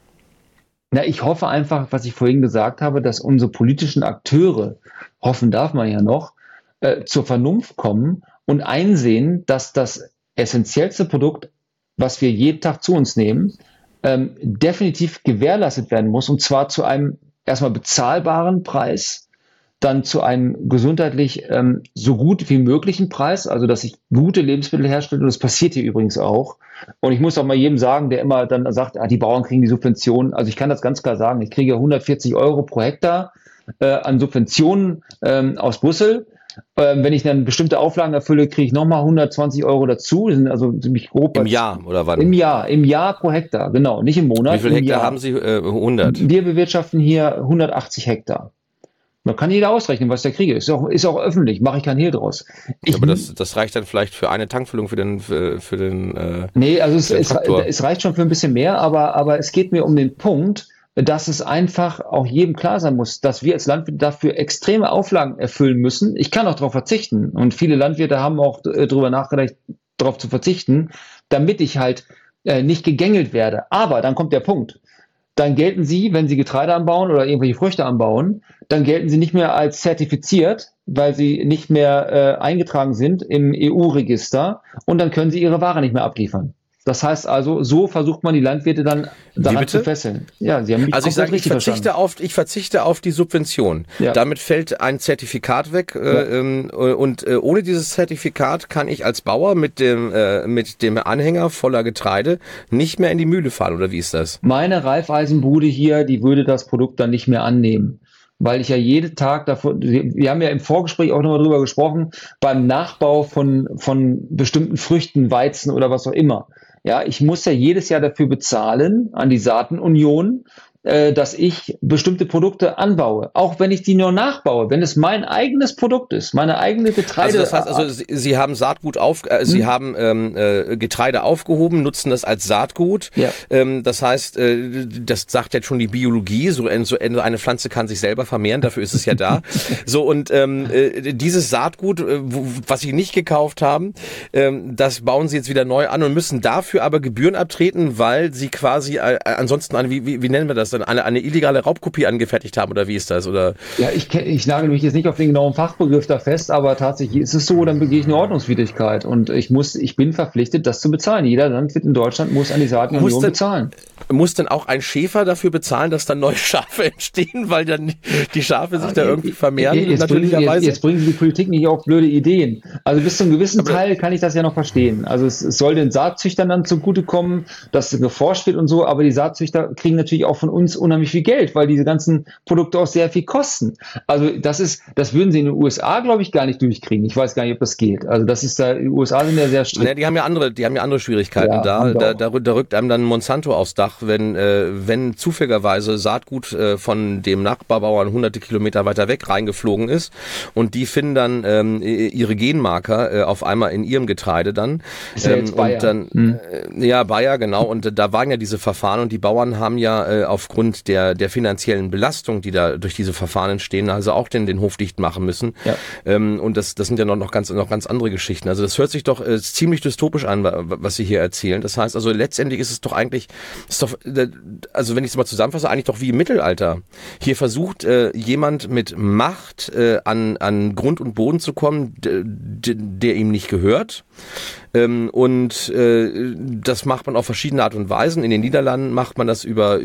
Na, ich hoffe einfach, was ich vorhin gesagt habe, dass unsere politischen Akteure, hoffen darf man ja noch, äh, zur Vernunft kommen und einsehen, dass das essentiellste Produkt, was wir jeden Tag zu uns nehmen, ähm, definitiv gewährleistet werden muss, und zwar zu einem erstmal bezahlbaren Preis, dann zu einem gesundheitlich ähm, so gut wie möglichen Preis, also dass ich gute Lebensmittel herstelle, und das passiert hier übrigens auch. Und ich muss auch mal jedem sagen, der immer dann sagt, ah, die Bauern kriegen die Subventionen. Also ich kann das ganz klar sagen, ich kriege hundertvierzig Euro pro Hektar äh, an Subventionen ähm, aus Brüssel. Ähm, wenn ich dann bestimmte Auflagen erfülle, kriege ich nochmal hundertzwanzig Euro dazu. Das sind also ziemlich grob. Im Jahr oder wann? Im Jahr, im Jahr pro Hektar, genau, nicht im Monat. Wie viele Hektar Jahr. haben Sie? Äh, hundert? Wir bewirtschaften hier hundertachtzig Hektar. Da kann jeder ausrechnen, was der kriege. Ist auch, ist auch öffentlich, mache ich kein Hehl draus. Ich, aber das, das reicht dann vielleicht für eine Tankfüllung für den für, für den äh, Nee, also es, es, Traktor. es reicht schon für ein bisschen mehr, aber, aber es geht mir um den Punkt, dass es einfach auch jedem klar sein muss, dass wir als Landwirte dafür extreme Auflagen erfüllen müssen. Ich kann auch darauf verzichten, und viele Landwirte haben auch äh, darüber nachgedacht, darauf zu verzichten, damit ich halt äh, nicht gegängelt werde. Aber dann kommt der Punkt. Dann gelten sie, wenn sie Getreide anbauen oder irgendwelche Früchte anbauen, dann gelten sie nicht mehr als zertifiziert, weil sie nicht mehr äh, eingetragen sind im E U-Register, und dann können sie ihre Ware nicht mehr abliefern. Das heißt also, so versucht man die Landwirte dann daran zu fesseln. Ja, sie haben mich also ich sage, ich verzichte auf, ich verzichte auf die Subvention. Ja. Damit fällt ein Zertifikat weg, äh, ja. und äh, ohne dieses Zertifikat kann ich als Bauer mit dem äh, mit dem Anhänger voller Getreide nicht mehr in die Mühle fahren, oder wie ist das? Meine Reifeisenbude hier, die würde das Produkt dann nicht mehr annehmen. Weil ich ja jeden Tag davon, wir haben ja im Vorgespräch auch nochmal drüber gesprochen, beim Nachbau von, von bestimmten Früchten, Weizen oder was auch immer. Ja, ich muss ja jedes Jahr dafür bezahlen an die Saatenunion, äh, dass ich bestimmte Produkte anbaue. Auch wenn ich die nur nachbaue, wenn es mein eigenes Produkt ist, meine eigene Getreide. Also das heißt, also Sie, Sie haben Saatgut auf, äh, hm. Sie haben ähm, äh, Getreide aufgehoben, nutzen das als Saatgut. Ja. Ähm, das heißt, äh, das sagt jetzt schon die Biologie, so, so eine Pflanze kann sich selber vermehren, dafür ist es ja da. So, und ähm, äh, dieses Saatgut, äh, wo, was Sie nicht gekauft haben, ähm, das bauen Sie jetzt wieder neu an und müssen dafür aber Gebühren abtreten, weil Sie quasi äh, ansonsten, eine, wie, wie, wie nennen wir das? Eine, eine illegale Raubkopie angefertigt haben, oder wie ist das? Oder? Ja, ich, ich nagel mich jetzt nicht auf den genauen Fachbegriff da fest, aber tatsächlich ist es so, dann begehe ich eine Ordnungswidrigkeit, und ich muss, ich bin verpflichtet, das zu bezahlen. Jeder Landwirt in Deutschland muss an die Saatenunion bezahlen. Muss denn auch ein Schäfer dafür bezahlen, dass dann neue Schafe entstehen, weil dann die Schafe sich ah, da irgendwie vermehren? Jetzt, natürlicherweise. Bringen, jetzt, jetzt bringen Sie die Politik nicht auf blöde Ideen. Also bis zu einem gewissen aber Teil kann ich das ja noch verstehen. Also es, es soll den Saatzüchtern dann zugutekommen, dass geforscht wird und so, aber die Saatzüchter kriegen natürlich auch von uns unheimlich viel Geld, weil diese ganzen Produkte auch sehr viel kosten. Also das ist, das würden sie in den U S A, glaube ich, gar nicht durchkriegen. Ich weiß gar nicht, ob das geht. Also das ist da, die U S A sind ja sehr strikt. Naja, die haben ja andere, die haben ja andere Schwierigkeiten. Ja, da, da, da, da rückt einem dann Monsanto aufs Dach, wenn, äh, wenn zufälligerweise Saatgut äh, von dem Nachbarbauern hunderte Kilometer weiter weg reingeflogen ist, und die finden dann ähm, ihre Genmarker äh, auf einmal in ihrem Getreide dann. Ist ja jetzt Bayer. Und dann, hm. äh, ja, Bayer, genau. Und äh, da waren ja diese Verfahren, und die Bauern haben ja äh, aufgrund der, der finanziellen Belastung, die da durch diese Verfahren entstehen, also auch den, den Hof dicht machen müssen. Ja. Ähm, und das, das sind ja noch, noch ganz, noch ganz andere Geschichten. Also das hört sich doch äh, ziemlich dystopisch an, was Sie hier erzählen. Das heißt also, letztendlich ist es doch eigentlich, ist doch, also wenn ich es mal zusammenfasse, eigentlich doch wie im Mittelalter. Hier versucht äh, jemand mit Macht äh, an, an Grund und Boden zu kommen, d- d- der ihm nicht gehört. Ähm, und äh, das macht man auf verschiedene Art und Weisen. In den Niederlanden macht man das über über eine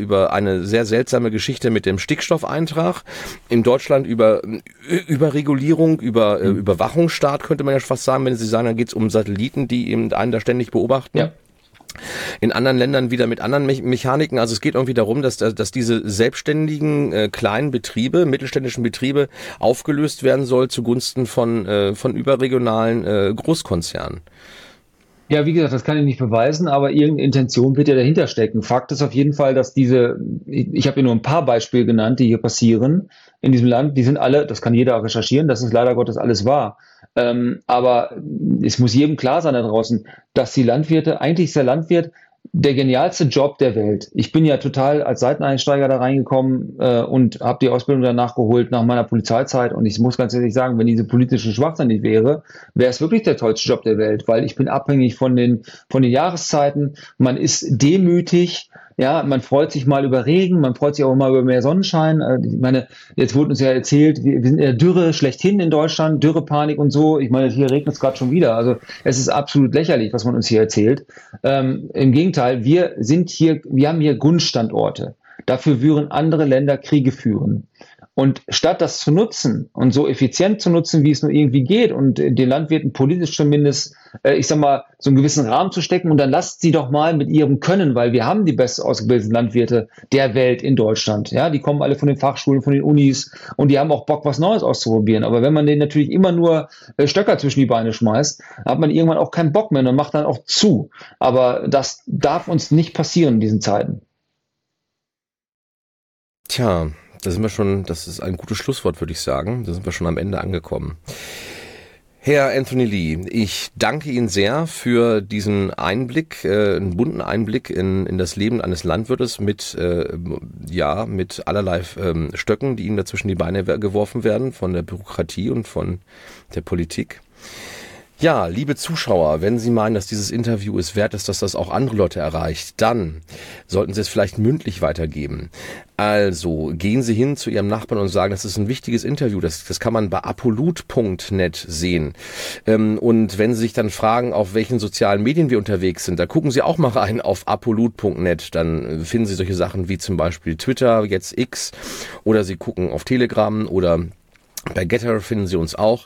eine sehr seltsame Geschichte mit dem Stickstoffeintrag. In Deutschland über Überregulierung, über mhm. Überwachungsstaat könnte man ja fast sagen, wenn Sie sagen, dann geht es um Satelliten, die eben einen da ständig beobachten. Ja. In anderen Ländern wieder mit anderen Me- Mechaniken. Also es geht irgendwie darum, dass, dass diese selbstständigen äh, kleinen Betriebe, mittelständischen Betriebe aufgelöst werden soll zugunsten von, äh, von überregionalen äh, Großkonzernen. Ja, wie gesagt, das kann ich nicht beweisen, aber irgendeine Intention wird ja dahinter stecken. Fakt ist auf jeden Fall, dass diese, ich, ich habe hier nur ein paar Beispiele genannt, die hier passieren in diesem Land, die sind alle, das kann jeder recherchieren, das ist leider Gottes alles wahr. Ähm, aber es muss jedem klar sein da draußen, dass die Landwirte, eigentlich ist der Landwirt der genialste Job der Welt. Ich bin ja total als Seiteneinsteiger da reingekommen äh, und habe die Ausbildung danach geholt nach meiner Polizeizeit. Und ich muss ganz ehrlich sagen, wenn diese politische Schwachsinn nicht wäre, wäre es wirklich der tollste Job der Welt, weil ich bin abhängig von den von den Jahreszeiten. Man ist demütig. Ja, man freut sich mal über Regen, man freut sich auch mal über mehr Sonnenschein. Ich meine, jetzt wurde uns ja erzählt, wir, wir sind in der Dürre schlechthin in Deutschland, Dürrepanik und so. Ich meine, hier regnet es gerade schon wieder. Also es ist absolut lächerlich, was man uns hier erzählt. Ähm, im Gegenteil, wir sind hier, wir haben hier Grundstandorte. Dafür würden andere Länder Kriege führen. Und statt das zu nutzen und so effizient zu nutzen, wie es nur irgendwie geht und den Landwirten politisch zumindest, äh, ich sag mal, so einen gewissen Rahmen zu stecken und dann lasst sie doch mal mit ihrem Können, weil wir haben die best ausgebildeten Landwirte der Welt in Deutschland. Ja, die kommen alle von den Fachschulen, von den Unis und die haben auch Bock, was Neues auszuprobieren. Aber wenn man denen natürlich immer nur äh, Stöcker zwischen die Beine schmeißt, hat man irgendwann auch keinen Bock mehr und macht dann auch zu. Aber das darf uns nicht passieren in diesen Zeiten. Tja, da sind wir schon, das ist ein gutes Schlusswort, würde ich sagen. Da sind wir schon am Ende angekommen. Herr Anthony Lee, ich danke Ihnen sehr für diesen Einblick, äh, einen bunten Einblick in, in das Leben eines Landwirtes mit, äh, ja, mit allerlei ähm, Stöcken, die Ihnen da zwischen die Beine geworfen werden von der Bürokratie und von der Politik. Ja, liebe Zuschauer, wenn Sie meinen, dass dieses Interview es wert ist, dass das auch andere Leute erreicht, dann sollten Sie es vielleicht mündlich weitergeben. Also gehen Sie hin zu Ihrem Nachbarn und sagen, das ist ein wichtiges Interview, das, das kann man bei apolut punkt net sehen. Ähm, und wenn Sie sich dann fragen, auf welchen sozialen Medien wir unterwegs sind, da gucken Sie auch mal rein auf apolut punkt net, dann finden Sie solche Sachen wie zum Beispiel Twitter, jetzt X, oder Sie gucken auf Telegram oder bei Getter finden Sie uns auch.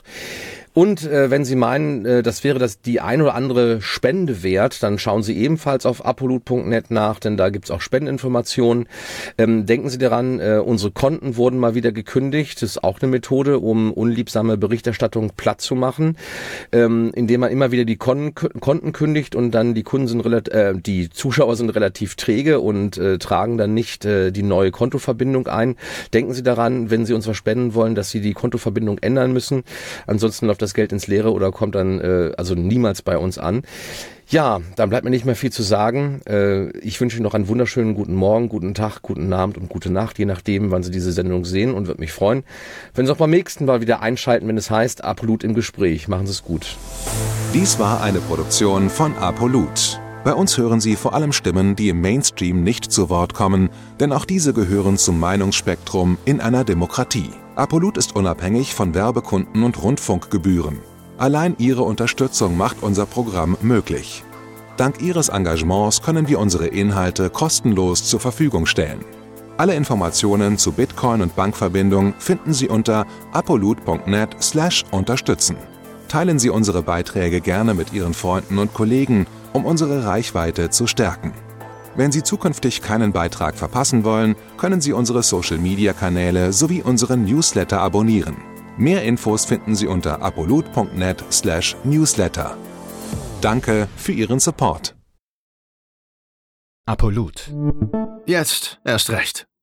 Und äh, wenn Sie meinen, äh, das wäre das die ein oder andere Spende wert, dann schauen Sie ebenfalls auf apolut punkt net nach, denn da gibt's auch Spendeninformationen. Ähm, denken Sie daran, äh, unsere Konten wurden mal wieder gekündigt. Das ist auch eine Methode, um unliebsame Berichterstattung platt zu machen, ähm, indem man immer wieder die Kon- Konten kündigt und dann die Kunden sind relativ, äh, die Zuschauer sind relativ träge und äh, tragen dann nicht äh, die neue Kontoverbindung ein. Denken Sie daran, wenn Sie uns was spenden wollen, dass Sie die Kontoverbindung ändern müssen. Ansonsten läuft das das Geld ins Leere oder kommt dann äh, also niemals bei uns an. Ja, dann bleibt mir nicht mehr viel zu sagen. Äh, ich wünsche Ihnen noch einen wunderschönen guten Morgen, guten Tag, guten Abend und gute Nacht, je nachdem, wann Sie diese Sendung sehen, und würde mich freuen, wenn Sie auch beim nächsten Mal wieder einschalten, wenn es heißt Apolut im Gespräch. Machen Sie es gut. Dies war eine Produktion von Apolut. Bei uns hören Sie vor allem Stimmen, die im Mainstream nicht zu Wort kommen, denn auch diese gehören zum Meinungsspektrum in einer Demokratie. Apolut ist unabhängig von Werbekunden und Rundfunkgebühren. Allein Ihre Unterstützung macht unser Programm möglich. Dank Ihres Engagements können wir unsere Inhalte kostenlos zur Verfügung stellen. Alle Informationen zu Bitcoin und Bankverbindung finden Sie unter apolut punkt net slash unterstützen. Teilen Sie unsere Beiträge gerne mit Ihren Freunden und Kollegen, um unsere Reichweite zu stärken. Wenn Sie zukünftig keinen Beitrag verpassen wollen, können Sie unsere Social-Media-Kanäle sowie unseren Newsletter abonnieren. Mehr Infos finden Sie unter apolut punkt net slash newsletter. Danke für Ihren Support. Apolut. Jetzt erst recht.